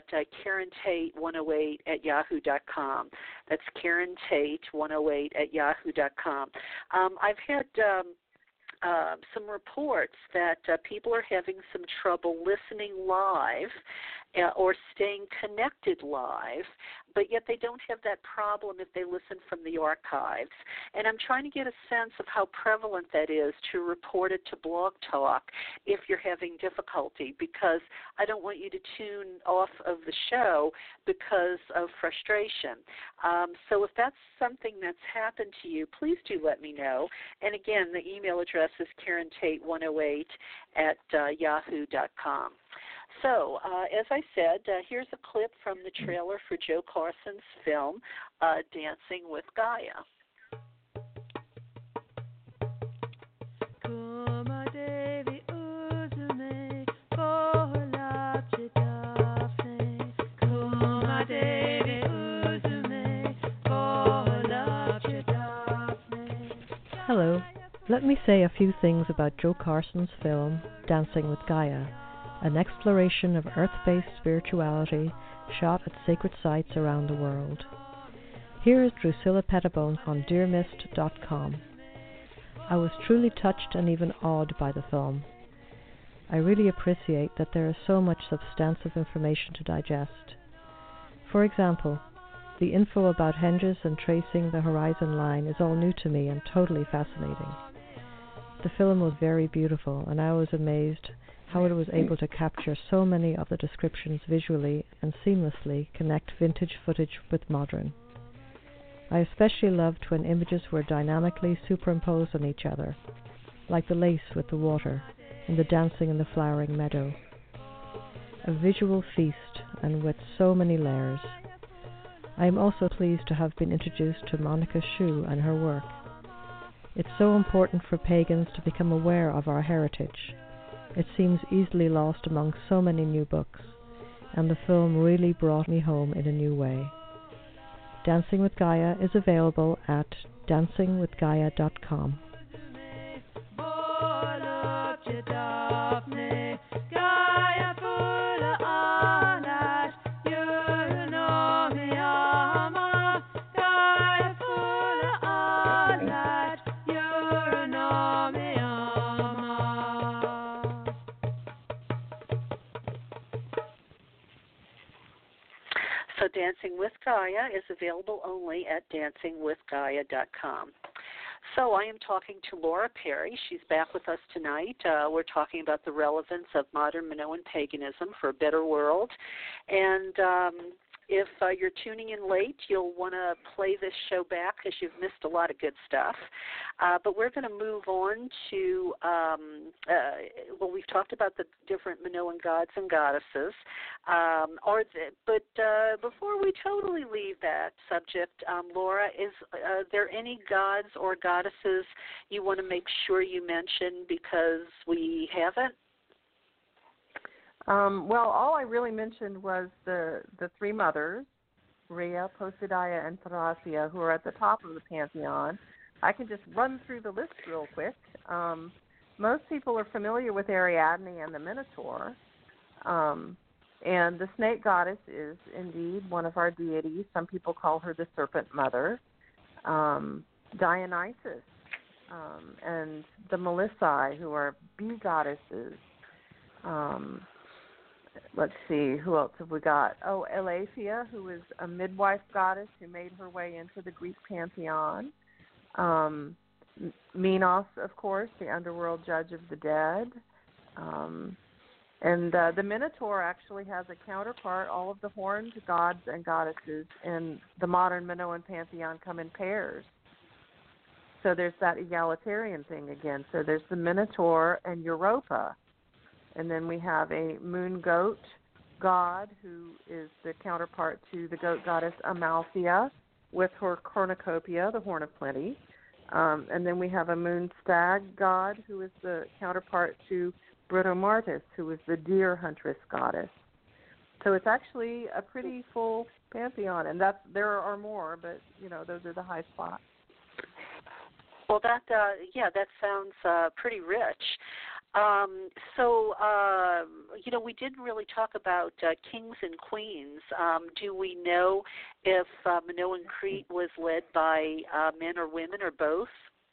KarenTate108@yahoo.com. That's KarenTate108@yahoo.com. I've had some reports that people are having some trouble listening live or staying connected live, but yet they don't have that problem if they listen from the archives. And I'm trying to get a sense of how prevalent that is to report it to Blog Talk if you're having difficulty, because I don't want you to tune off of the show because of frustration. So if that's something that's happened to you, please do let me know. And again, the email address is KarenTate108@yahoo.com. So, as I said, here's a clip from the trailer for Joe Carson's film, Dancing with Gaia. Hello. Let me say a few things about Joe Carson's film, Dancing with Gaia, an exploration of earth-based spirituality shot at sacred sites around the world. Here is Drusilla Pettibone on DearMist.com. I was truly touched and even awed by the film. I really appreciate that there is so much substantive information to digest. For example, the info about henges and tracing the horizon line is all new to me and totally fascinating. The film was very beautiful, and I was amazed how it was able to capture so many of the descriptions visually and seamlessly connect vintage footage with modern. I especially loved when images were dynamically superimposed on each other, like the lace with the water and the dancing in the flowering meadow. A visual feast, and with so many layers. I am also pleased to have been introduced to Monica Shu and her work. It's so important for pagans to become aware of our heritage. It seems easily lost among so many new books, and the film really brought me home in a new way. Dancing with Gaia is available at dancingwithgaia.com. So Dancing with Gaia is available only at dancingwithgaia.com. So I am talking to Laura Perry. She's back with us tonight. We're talking about the relevance of modern Minoan paganism for a better world. And if you're tuning in late, you'll want to play this show back because you've missed a lot of good stuff. But we're going to move on to, well, we've talked about the different Minoan gods and goddesses. But before we totally leave that subject, Laura, is there any gods or goddesses you want to make sure you mention because we haven't? Well, all I really mentioned was the three mothers, Rhea, Posidaia, and Thracia, who are at the top of the pantheon. I can just run through the list real quick. Most people are familiar with Ariadne and the Minotaur. And the snake goddess is indeed one of our deities. Some people call her the serpent mother. Dionysus and the Melissae, who are bee goddesses. Let's see, who else have we got? Oh, Elaphia, who is a midwife goddess who made her way into the Greek pantheon. Minos, of course, the underworld judge of the dead. And the Minotaur actually has a counterpart. All of the horned gods and goddesses in the modern Minoan pantheon come in pairs. So there's that egalitarian thing again. So there's the Minotaur and Europa. And then we have a moon goat god, who is the counterpart to the goat goddess Amalthea, with her cornucopia, the horn of plenty. And then we have a moon stag god, who is the counterpart to Britomartis, who is the deer huntress goddess. So it's actually a pretty full pantheon, and there are more, but those are the high spots. Well, that sounds pretty rich. We didn't really talk about kings and queens. Do we know if Minoan Crete was led by men or women or both?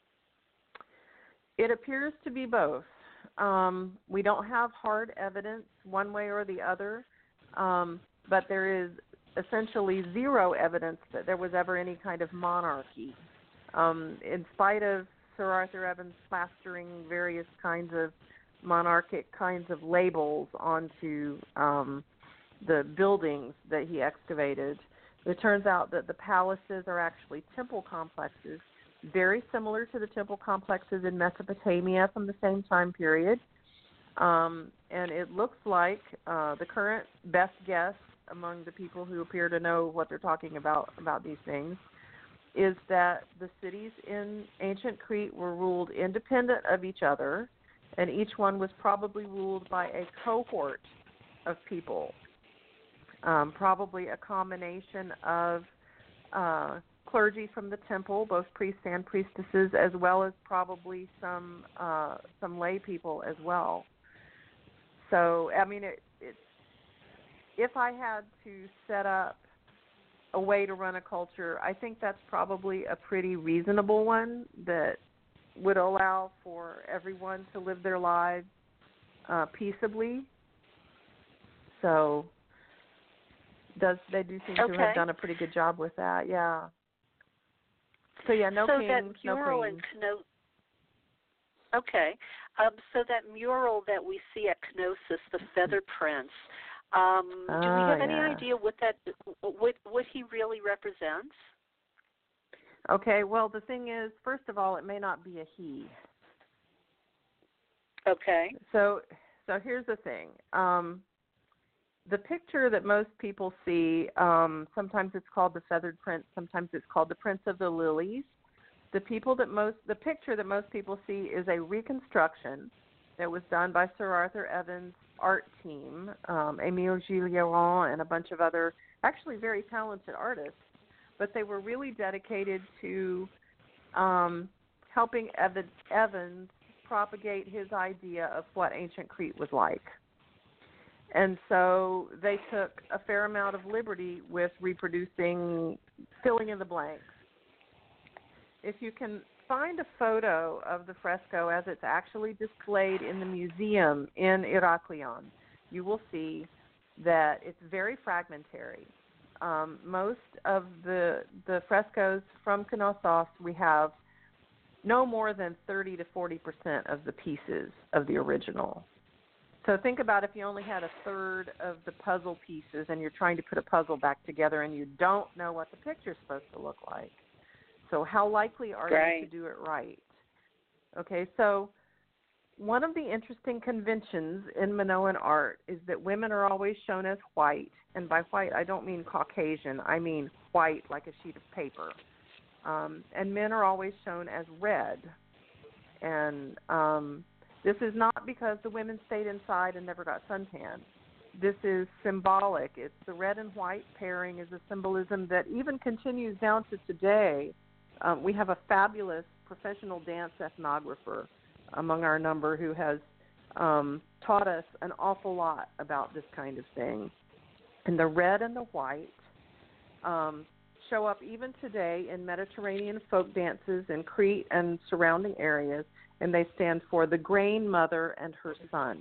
It appears to be both. We don't have hard evidence one way or the other, but there is essentially zero evidence that there was ever any kind of monarchy. In spite of Sir Arthur Evans plastering various kinds of monarchic kinds of labels onto the buildings that he excavated, it turns out that the palaces are actually temple complexes, very similar to the temple complexes in Mesopotamia from the same time period. And it looks like the current best guess among the people who appear to know what they're talking about these things is that the cities in ancient Crete were ruled independent of each other, and each one was probably ruled by a cohort of people, probably a combination of clergy from the temple, both priests and priestesses, as well as probably some lay people as well. So, I mean, if I had to set up a way to run a culture, I think that's probably a pretty reasonable one that would allow for everyone to live their lives peaceably. So they do seem to have done a pretty good job with that, yeah. So yeah, no kings, no queens. Okay. So that mural that we see at Knossos, the Feather Prince, do we have any idea what he really represents? Okay, well, the thing is, first of all, it may not be a he. Okay. So here's the thing. The picture that most people see, sometimes it's called the Feathered Prince, sometimes it's called the Prince of the Lilies. The picture that most people see is a reconstruction that was done by Sir Arthur Evans' art team, Émile Gilliaron and a bunch of other actually very talented artists. But they were really dedicated to helping Evans propagate his idea of what ancient Crete was like. And so they took a fair amount of liberty with reproducing, filling in the blanks. If you can find a photo of the fresco as it's actually displayed in the museum in Heraklion, you will see that it's very fragmentary. Most of the frescoes from Knossos, we have no more than 30 to 40% of the pieces of the original. So think about if you only had a third of the puzzle pieces and you're trying to put a puzzle back together and you don't know what the picture's supposed to look like. So how likely are you to do it right? Okay, so one of the interesting conventions in Minoan art is that women are always shown as white, and by white I don't mean Caucasian, I mean white like a sheet of paper. And men are always shown as red. And this is not because the women stayed inside and never got suntan. This is symbolic. It's the red and white pairing is a symbolism that even continues down to today. We have a fabulous professional dance ethnographer among our number who has taught us an awful lot about this kind of thing. And the red and the white show up even today in Mediterranean folk dances in Crete and surrounding areas, and they stand for the grain mother and her son.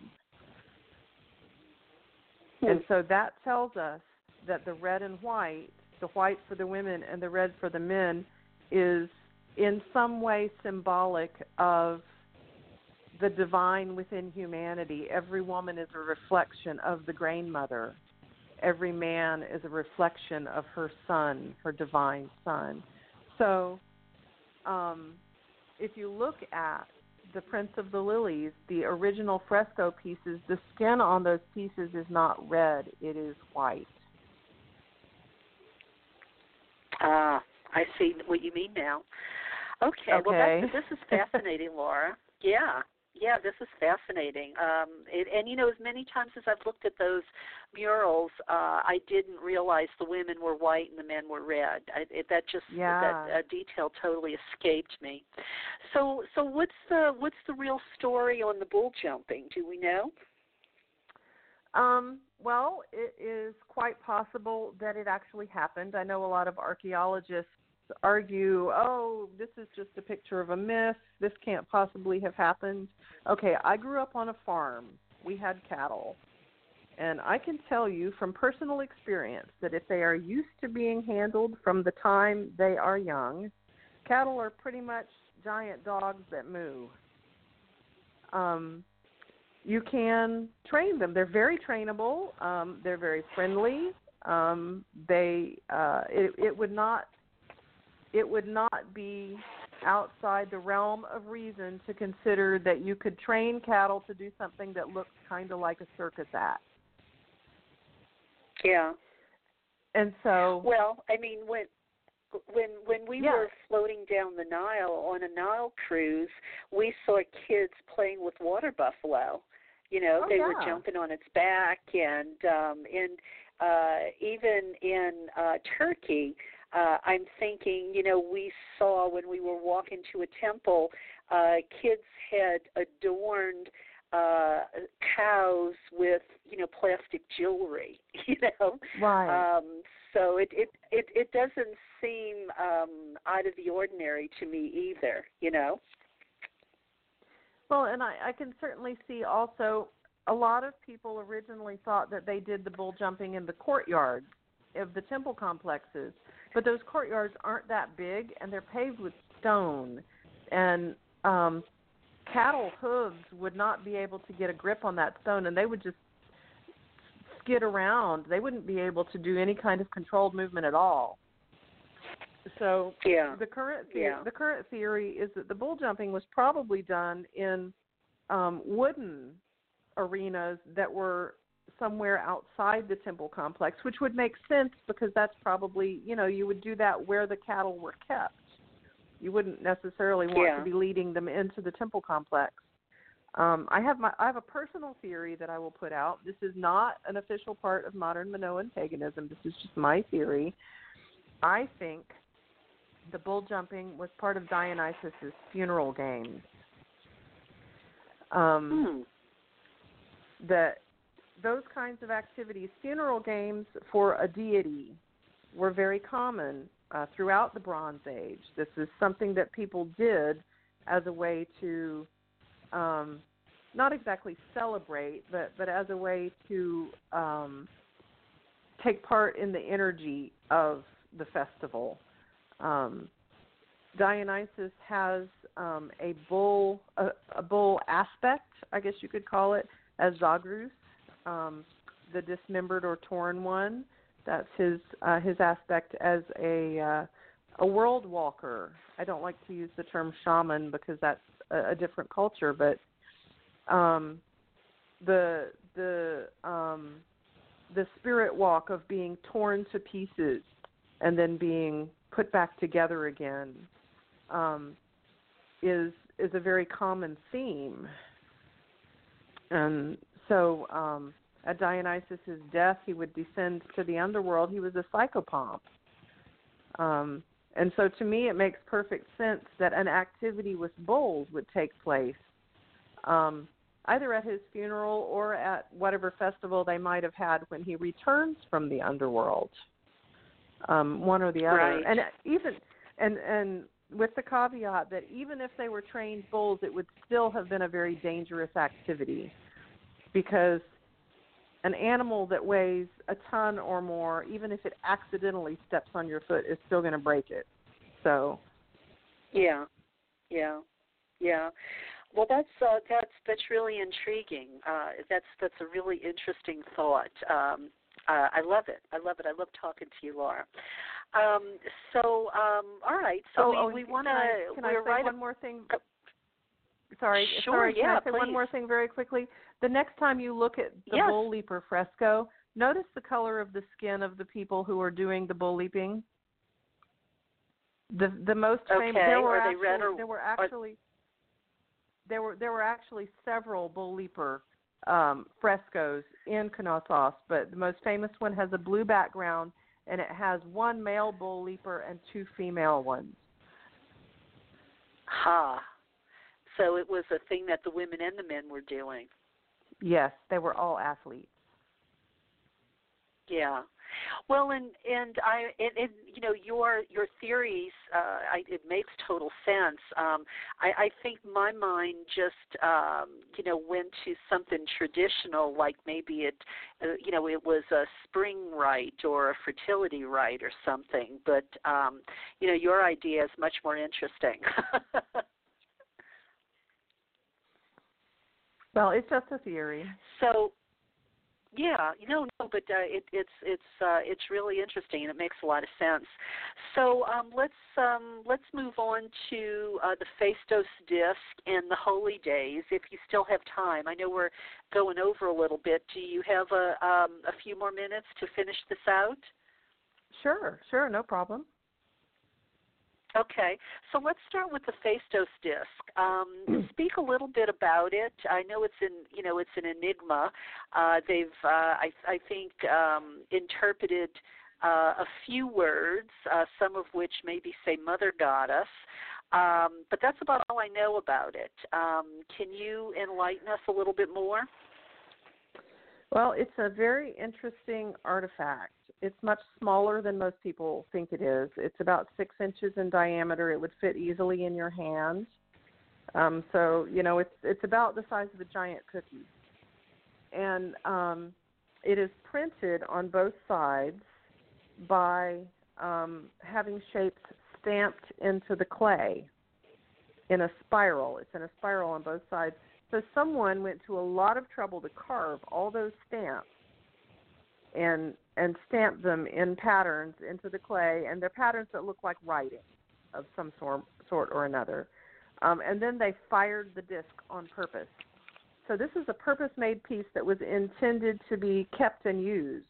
And so that tells us that the red and white, the white for the women and the red for the men, is in some way symbolic of the divine within humanity. Every woman is a reflection of the grain mother. Every man is a reflection of her son, her divine son. So if you look at the Prince of the Lilies, the original fresco pieces, the skin on those pieces is not red, it is white. I see what you mean now. Okay. Well, this is fascinating, Laura. Yeah, this is fascinating. And, you know, as many times as I've looked at those murals, I didn't realize the women were white and the men were red. That detail totally escaped me. So what's the real story on the bull jumping? Do we know? Well, it is quite possible that it actually happened. I know a lot of archaeologists argue, oh, this is just a picture of a myth. This can't possibly have happened. Okay, I grew up on a farm. We had cattle. And I can tell you from personal experience that if they are used to being handled from the time they are young, cattle are pretty much giant dogs that moo. You can train them. They're very trainable. They're very friendly. It would not be outside the realm of reason to consider that you could train cattle to do something that looks kind of like a circus act. Yeah. And so, well, I mean, when we were floating down the Nile on a Nile cruise, we saw kids playing with water buffalo. You know, they were jumping on its back, and even in Turkey, I'm thinking, you know, we saw when we were walking to a temple, kids had adorned cows with, you know, plastic jewelry, you know. Right. So it doesn't seem out of the ordinary to me either, you know. Well, and I can certainly see also a lot of people originally thought that they did the bull jumping in the courtyards of the temple complexes, but those courtyards aren't that big, and they're paved with stone, and cattle hooves would not be able to get a grip on that stone, and they would just skid around. They wouldn't be able to do any kind of controlled movement at all. So the current theory is that the bull jumping was probably done in wooden arenas that were somewhere outside the temple complex, which would make sense because that's probably, you know, you would do that where the cattle were kept. You wouldn't necessarily want to be leading them into the temple complex. I have a personal theory that I will put out. This is not an official part of modern Minoan paganism. This is just my theory. I think the bull jumping was part of Dionysus's funeral games. That those kinds of activities, funeral games for a deity, were very common throughout the Bronze Age. This is something that people did as a way to not exactly celebrate, but as a way to take part in the energy of the festival. Dionysus has a bull aspect, I guess you could call it, as Zagreus, the dismembered or torn one. That's his aspect as a world walker. I don't like to use the term shaman because that's a different culture, but the spirit walk of being torn to pieces and then being put back together again is a very common theme. And so at Dionysus's death, he would descend to the underworld. He was a psychopomp. And so to me, it makes perfect sense that an activity with bulls would take place either at his funeral or at whatever festival they might have had when he returns from the underworld, one or the other. Right. And even and with the caveat that even if they were trained bulls, it would still have been a very dangerous activity because an animal that weighs a ton or more, even if it accidentally steps on your foot, is still going to break it. So, yeah. Well, that's really intriguing. That's a really interesting thought. I love it. I love talking to you, Laura. All right. So we want to. Can I say one more thing? Sorry. Can yeah, I say please. one more thing very quickly? The next time you look at the Yes. bull leaper fresco, notice the color of the skin of the people who are doing the bull leaping. The most famous. Okay. There were Are they actually, red or there were actually several bull leaper frescoes in Knossos, but the most famous one has a blue background, and it has one male bull leaper and two female ones. Ha. So it was a thing that the women and the men were doing. Yes, they were all athletes. Yeah. Well, and you know, your theories, it makes total sense. I think my mind just you know, went to something traditional, like maybe it you know, it was a spring rite or a fertility rite or something. But you know, your idea is much more interesting. Well, it's just a theory. So, yeah, no, but it's really interesting, and it makes a lot of sense. So let's move on to the Phaistos disc and the holy days, if you still have time. I know we're going over a little bit. Do you have a few more minutes to finish this out? Sure, no problem. Okay, so let's start with the Phaistos disc. Speak a little bit about it. I know it's an enigma. They've, I think, interpreted a few words, some of which maybe say Mother Goddess, but that's about all I know about it. Can you enlighten us a little bit more? Well, it's a very interesting artifact. It's much smaller than most people think it is. It's about 6 inches in diameter. It would fit easily in your hand. So, you know, it's about the size of a giant cookie. And it is printed on both sides by having shapes stamped into the clay in a spiral. It's in a spiral on both sides. So someone went to a lot of trouble to carve all those stamps and stamp them in patterns into the clay, and they're patterns that look like writing of some sort or another. And then they fired the disc on purpose. So this is a purpose-made piece that was intended to be kept and used.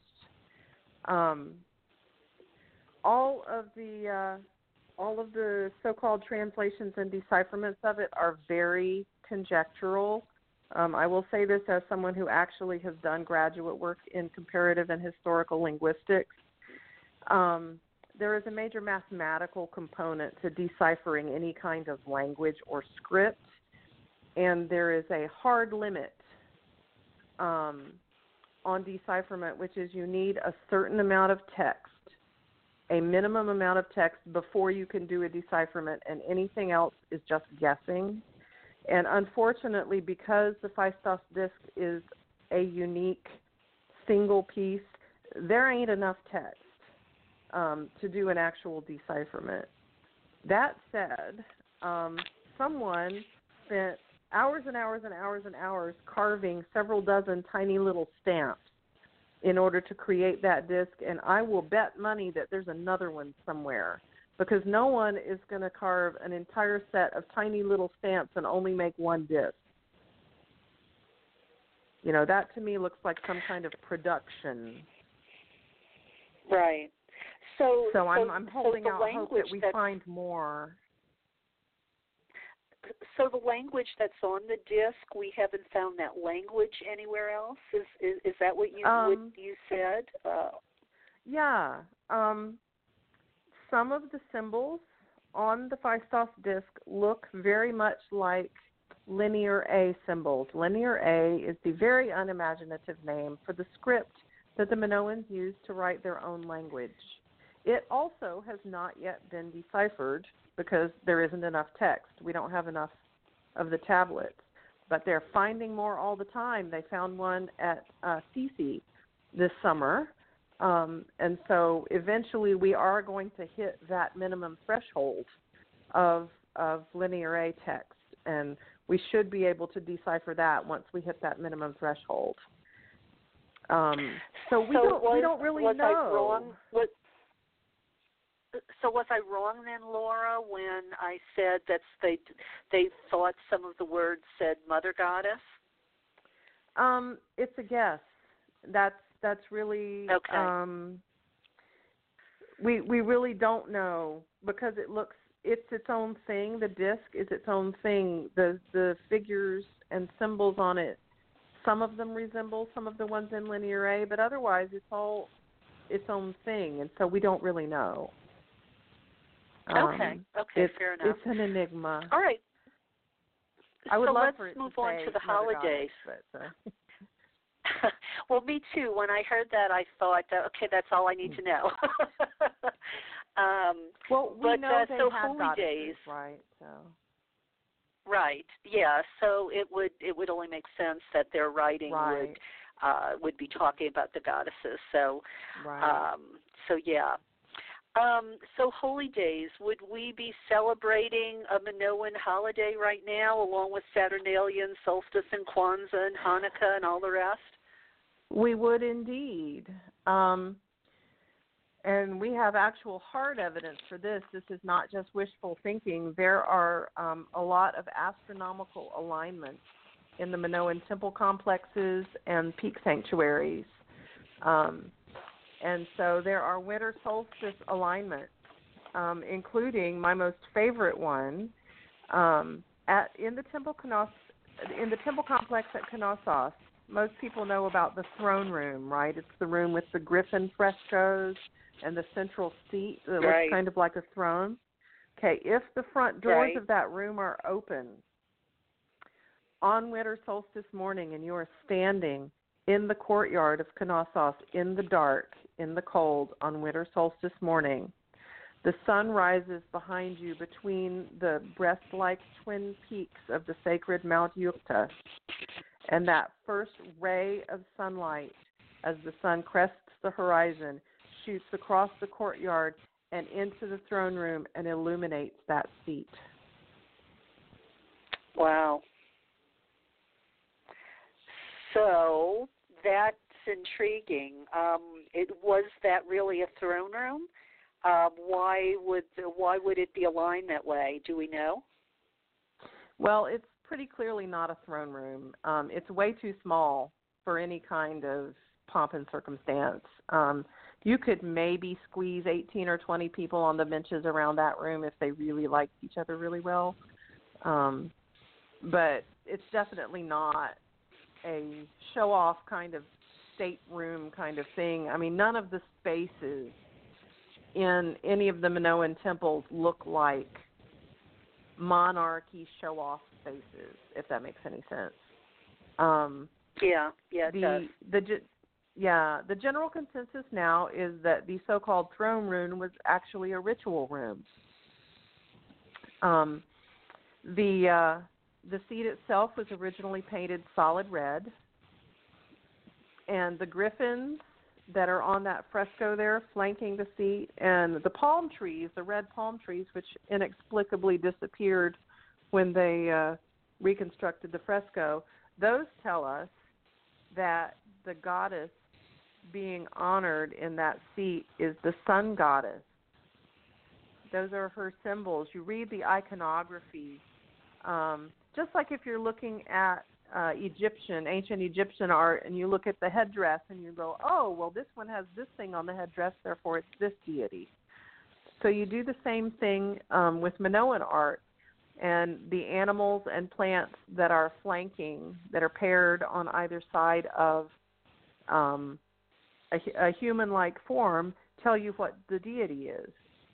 All of the so-called translations and decipherments of it are very conjectural. I will say this as someone who actually has done graduate work in comparative and historical linguistics. There is a major mathematical component to deciphering any kind of language or script, and there is a hard limit on decipherment, which is you need a certain amount of text, a minimum amount of text before you can do a decipherment, and anything else is just guessing. And unfortunately, because the Phaistos disc is a unique single piece, there ain't enough text to do an actual decipherment. That said, someone spent hours and hours and hours and hours carving several dozen tiny little stamps in order to create that disc, and I will bet money that there's another one somewhere, because no one is going to carve an entire set of tiny little stamps and only make one disc. You know, that to me looks like some kind of production. Right. So I'm holding out hope that we find more. So the language that's on the disc, we haven't found that language anywhere else. Is that what you said? Yeah. Some of the symbols on the Phaistos disc look very much like Linear A symbols. Linear A is the very unimaginative name for the script that the Minoans used to write their own language. It also has not yet been deciphered because there isn't enough text. We don't have enough of the tablets. But they're finding more all the time. They found one at Sisi this summer. And so eventually we are going to hit that minimum threshold of Linear A text. And we should be able to decipher that once we hit that minimum threshold. So we don't really know. So was I wrong then, Laura, when I said that they thought some of the words said Mother Goddess? It's a guess. That's really okay. We really don't know because it's its own thing. The disc is its own thing. The figures and symbols on it, some of them resemble some of the ones in Linear A, but otherwise it's all its own thing, and so we don't really know. Okay, fair enough. It's an enigma. All right. I would so love let's for it move to on say to the Mother holidays. Goddess, but, well, me too. When I heard that, I thought, okay, that's all I need to know. well, we know they so have holy goddesses, days, right? So. Right. Yeah. So it would only make sense that their writing would be talking about the goddesses. So so yeah. So holy days, would we be celebrating a Minoan holiday right now, along with Saturnalian solstice and Kwanzaa and Hanukkah and all the rest? We would indeed. And we have actual hard evidence for this. This is not just wishful thinking. There are a lot of astronomical alignments in the Minoan temple complexes and peak sanctuaries. And so there are winter solstice alignments, including my most favorite one in the temple complex at Knossos. Most people know about the throne room, right? It's the room with the griffin frescoes and the central seat that looks kind of like a throne. Okay, if the front doors of that room are open on winter solstice morning and you are standing in the courtyard of Knossos in the dark, in the cold, on winter solstice morning, the sun rises behind you between the breast-like twin peaks of the sacred Mount Yukta, and that first ray of sunlight as the sun crests the horizon shoots across the courtyard and into the throne room and illuminates that seat. Wow. So that's intriguing. Was that really a throne room? Why would it be aligned that way? Do we know? Well, it's pretty clearly not a throne room. It's way too small for any kind of pomp and circumstance. You could maybe squeeze 18 or 20 people on the benches around that room if they really liked each other really well. But it's definitely not a show-off kind of stateroom kind of thing. I mean, none of the spaces in any of the Minoan temples look like monarchy show-off spaces, if that makes any sense. It does. The general consensus now is that the so-called throne room was actually a ritual room. The seat itself was originally painted solid red, and the griffins that are on that fresco there flanking the seat, and the palm trees, the red palm trees, which inexplicably disappeared when they reconstructed the fresco, those tell us that the goddess being honored in that seat is the sun goddess. Those are her symbols. You read the iconography, just like if you're looking at ancient Egyptian art, and you look at the headdress and you go, oh, well, this one has this thing on the headdress, therefore it's this deity. So you do the same thing with Minoan art, and the animals and plants that are flanking, that are paired on either side of a human-like form, tell you what the deity is.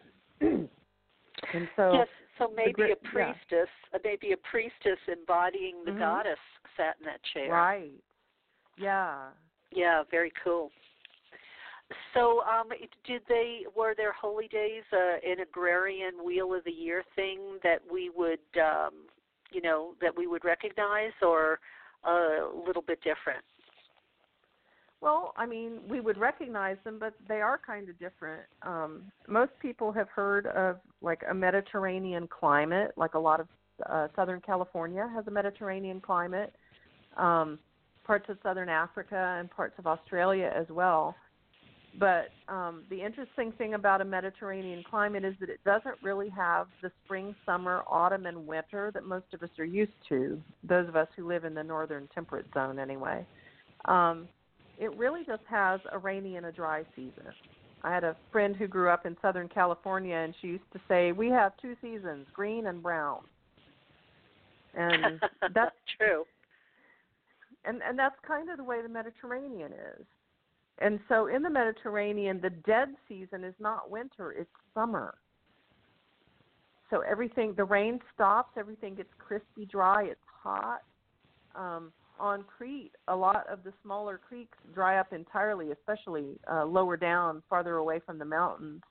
And so, yes, so maybe a priestess embodying the goddess sat in that chair. Right. Yeah. Yeah, very cool. So, were there holy days an agrarian wheel of the year thing that we would, that we would recognize, or a little bit different? Well, I mean, we would recognize them, but they are kind of different. Most people have heard of, like, a Mediterranean climate, like a lot of Southern California has a Mediterranean climate, parts of Southern Africa and parts of Australia as well. But the interesting thing about a Mediterranean climate is that it doesn't really have the spring, summer, autumn, and winter that most of us are used to, those of us who live in the northern temperate zone anyway. It really just has a rainy and a dry season. I had a friend who grew up in Southern California, and she used to say, we have two seasons, green and brown. And that's true. And that's kind of the way the Mediterranean is. And so in the Mediterranean, the dead season is not winter, it's summer. So everything, the rain stops, everything gets crispy, dry, it's hot. On Crete, a lot of the smaller creeks dry up entirely, especially lower down, farther away from the mountains.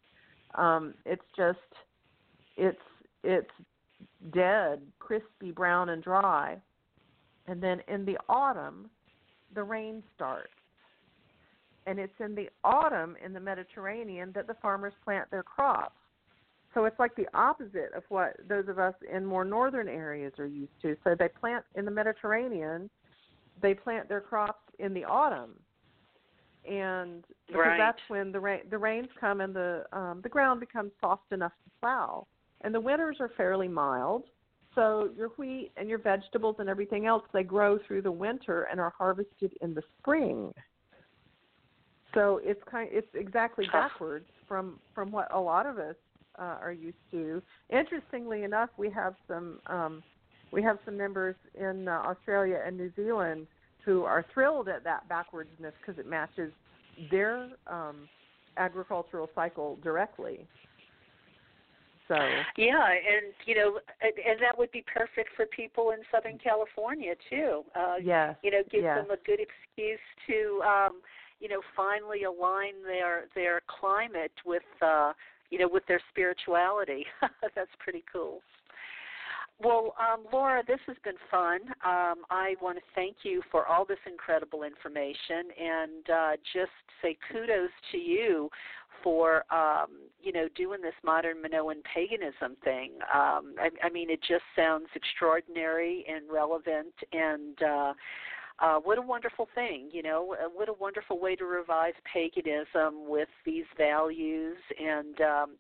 It's dead, crispy, brown, and dry. And then in the autumn, the rain starts. And it's in the autumn in the Mediterranean that the farmers plant their crops. So it's like the opposite of what those of us in more northern areas are used to. So they plant in the Mediterranean, they plant their crops in the autumn. And because that's when the rains come and the ground becomes soft enough to plow. And the winters are fairly mild. So your wheat and your vegetables and everything else, they grow through the winter and are harvested in the spring. So it's exactly backwards from what a lot of us are used to. Interestingly enough, we have some members in Australia and New Zealand who are thrilled at that backwardsness because it matches their agricultural cycle directly. So yeah, and that would be perfect for people in Southern California too. Yes. Gives them a good excuse to finally align their climate with with their spirituality. That's pretty cool. Well, Laura, this has been fun. I want to thank you for all this incredible information and just say kudos to you for, doing this modern Minoan paganism thing. I mean, it just sounds extraordinary and relevant and what a wonderful thing, what a wonderful way to revive paganism with these values and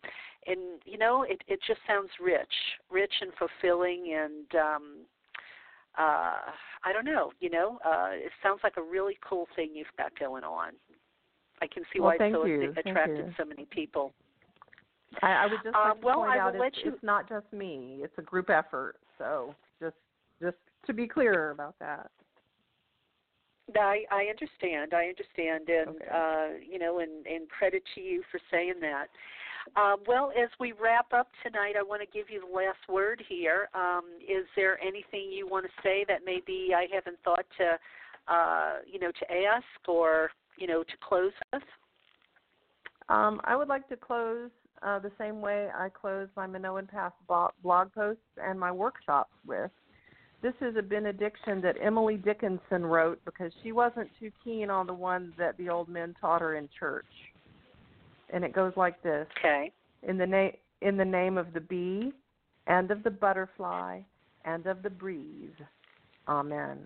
it just sounds rich and fulfilling and I don't know, it sounds like a really cool thing you've got going on. I can see why it's attracted so many people. I would just like to point out it's not just me. It's a group effort. So just to be clear about that. I understand, and okay. and credit to you for saying that. Well, as we wrap up tonight, I want to give you the last word here. Is there anything you want to say that maybe I haven't thought to ask or to close with? I would like to close the same way I close my Minoan Path blog posts and my workshops with. This is a benediction that Emily Dickinson wrote because she wasn't too keen on the ones that the old men taught her in church. And it goes like this. Okay. In the name of the bee and of the butterfly and of the breeze. Amen.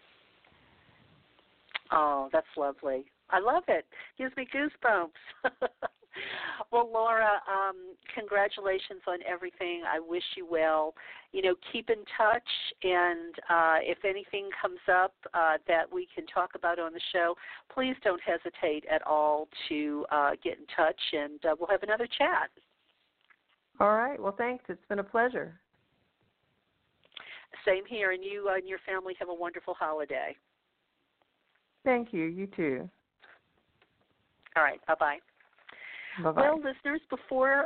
Oh, that's lovely. I love it. Gives me goosebumps. Well, Laura, congratulations on everything. I wish you well. Keep in touch, and if anything comes up that we can talk about on the show, please don't hesitate at all to get in touch, and we'll have another chat. All right. Well, thanks. It's been a pleasure. Same here, and you and your family have a wonderful holiday. Thank you. You too. All right. Bye-bye. Bye-bye. Well, listeners, before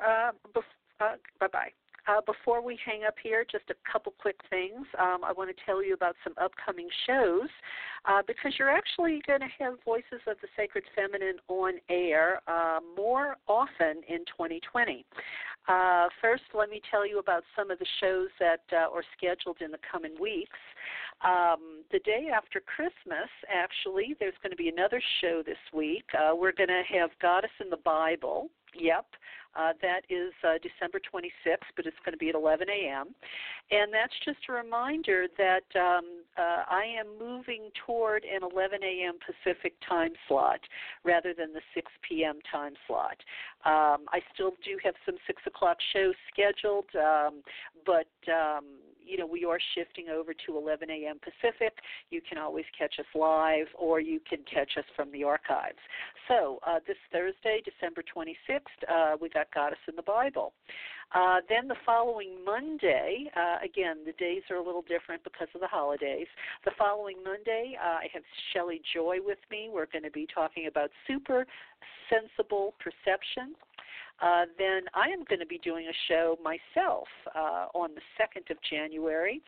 we hang up here, just a couple quick things. I want to tell you about some upcoming shows because you're actually going to have Voices of the Sacred Feminine on air more often in 2020. First, let me tell you about some of the shows that are scheduled in the coming weeks. The day after Christmas, actually, there's going to be another show this week. We're going to have Goddess in the Bible. Yep. That is December 26th, but it's going to be at 11 a.m. And that's just a reminder that I am moving toward an 11 a.m. Pacific time slot rather than the 6 p.m. time slot. I still do have some 6 o'clock shows scheduled, but we are shifting over to 11 a.m. Pacific. You can always catch us live, or you can catch us from the archives. So this Thursday, December 26th, we got Goddess in the Bible. Then the following Monday, again, the days are a little different because of the holidays. The following Monday, I have Shelley Joy with me. We're going to be talking about super sensible perception. Then I am going to be doing a show myself on the 2nd of January.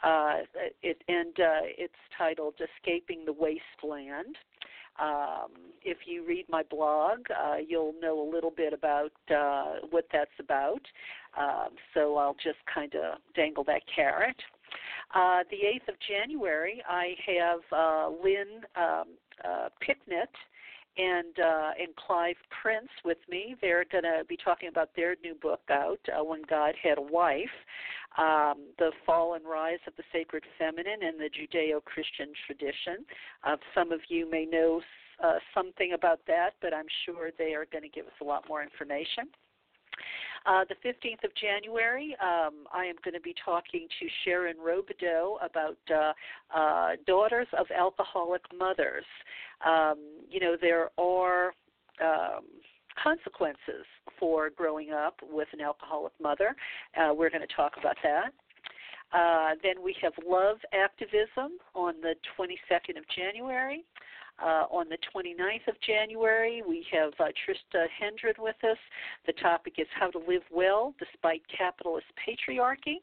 It's titled Escaping the Wasteland. If you read my blog, you'll know a little bit about what that's about. So I'll just kind of dangle that carrot. The 8th of January, I have Lynn Picknett and Clive Prince with me. They're going to be talking about their new book out, When God Had a Wife, The Fall and Rise of the Sacred Feminine in the Judeo-Christian Tradition. Some of you may know something about that, but I'm sure they are going to give us a lot more information. The 15th of January, I am going to be talking to Sharon Robideau about daughters of alcoholic mothers. There are consequences for growing up with an alcoholic mother. We're going to talk about that. Then we have love activism on the 22nd of January. On the 29th of January, we have Trista Hendren with us. The topic is how to live well despite capitalist patriarchy.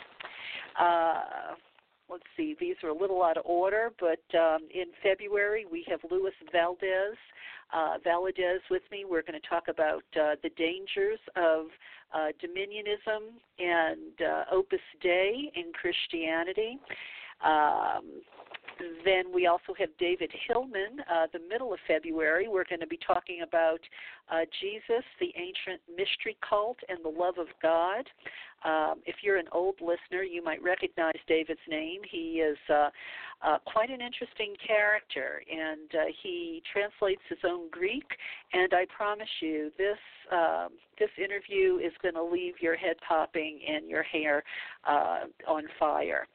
Let's see, these are a little out of order, but in February we have Luis Valadez with me. We're going to talk about the dangers of dominionism and Opus Dei in Christianity. Then we also have David Hillman, the middle of February. We're going to be talking about Jesus, the ancient mystery cult, and the love of God. If you're an old listener, you might recognize David's name. He is quite an interesting character, and he translates his own Greek, and I promise you this interview is going to leave your head popping and your hair on fire.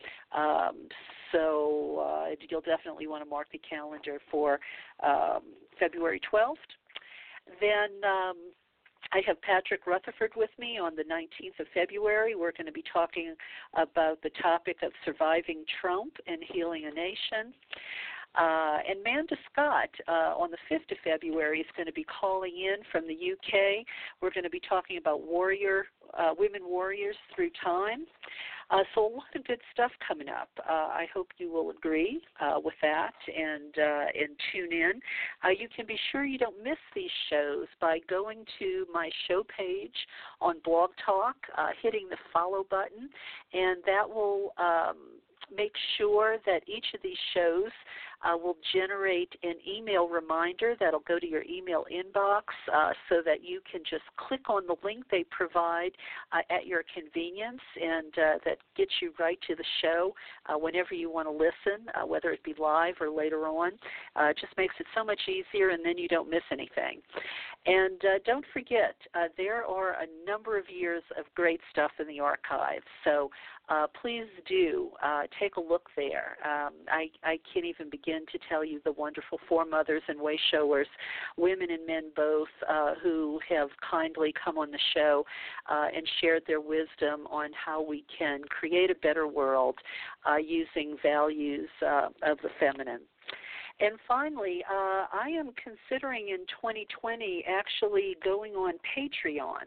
So you'll definitely want to mark the calendar for February 12th. Then I have Patrick Rutherford with me on the 19th of February. We're going to be talking about the topic of surviving Trump and healing a nation. And Manda Scott on the 5th of February is going to be calling in from the UK. We're going to be talking about women warriors through time. So a lot of good stuff coming up. I hope you will agree with that and tune in. You can be sure you don't miss these shows by going to my show page on Blog Talk, hitting the follow button, and that will make sure that each of these shows will generate an email reminder that'll go to your email inbox so that you can just click on the link they provide at your convenience, and that gets you right to the show whenever you want to listen, whether it be live or later on. It just makes it so much easier, and then you don't miss anything. And don't forget, there are a number of years of great stuff in the archives, so please do take a look there. I can't even begin to tell you the wonderful foremothers and way showers, women and men both, who have kindly come on the show and shared their wisdom on how we can create a better world using values of the feminine. And finally, I am considering in 2020 actually going on Patreon.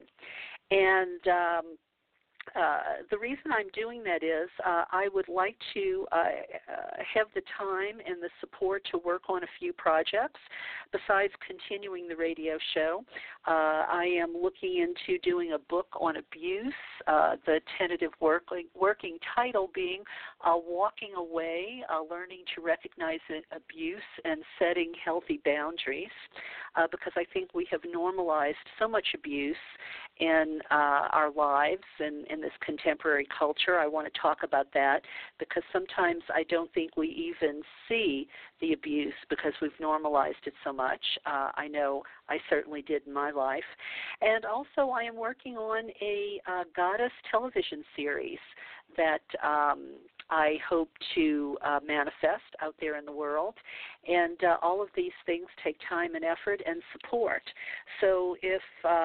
And the reason I'm doing that is I would like to have the time and the support to work on a few projects besides continuing the radio show. I am looking into doing a book on abuse, the tentative working title being Walking Away, Learning to Recognize Abuse and Setting Healthy Boundaries, because I think we have normalized so much abuse in our lives and in this contemporary culture. I want to talk about that because sometimes I don't think we even see the abuse because we've normalized it so much. I know I certainly did in my life. And also I am working on a goddess television series that I hope to manifest out there in the world. And all of these things take time and effort and support. So if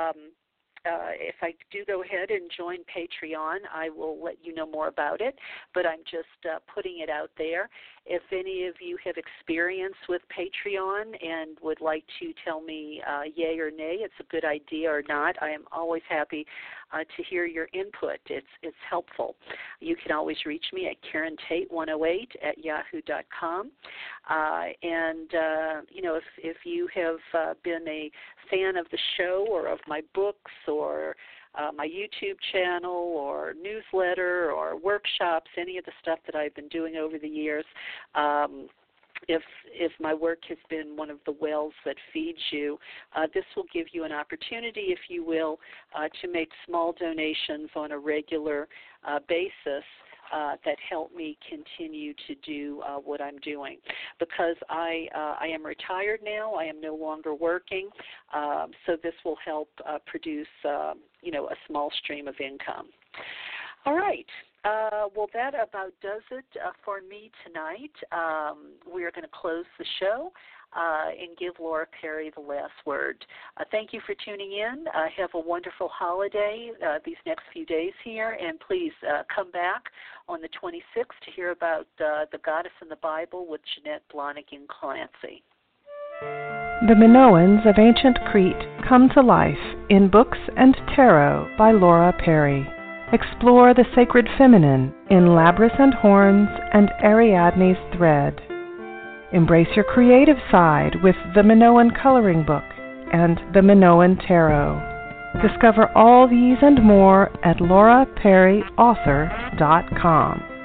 I do go ahead and join Patreon, I will let you know more about it, but I'm just putting it out there. If any of you have experience with Patreon and would like to tell me yay or nay, it's a good idea or not, I am always happy to hear your input. It's helpful. You can always reach me at KarenTate108@yahoo.com. If you have been a fan of the show or of my books or my YouTube channel or newsletter or workshops, any of the stuff that I've been doing over the years, if my work has been one of the wells that feeds you, this will give you an opportunity, if you will, to make small donations on a regular basis that help me continue to do what I'm doing. Because I am retired now, I am no longer working, so this will help produce a small stream of income. All right. Well, that about does it for me tonight. We are going to close the show and give Laura Perry the last word. Thank you for tuning in. Have a wonderful holiday these next few days here, and please come back on the 26th to hear about the Goddess in the Bible with Jeanette Blonigan-Clancy. The Minoans of Ancient Crete come to life in Books and Tarot by Laura Perry. Explore the sacred feminine in Labrys and Horns and Ariadne's thread. Embrace your creative side with the Minoan Coloring Book and the Minoan Tarot. Discover all these and more at lauraperryauthor.com.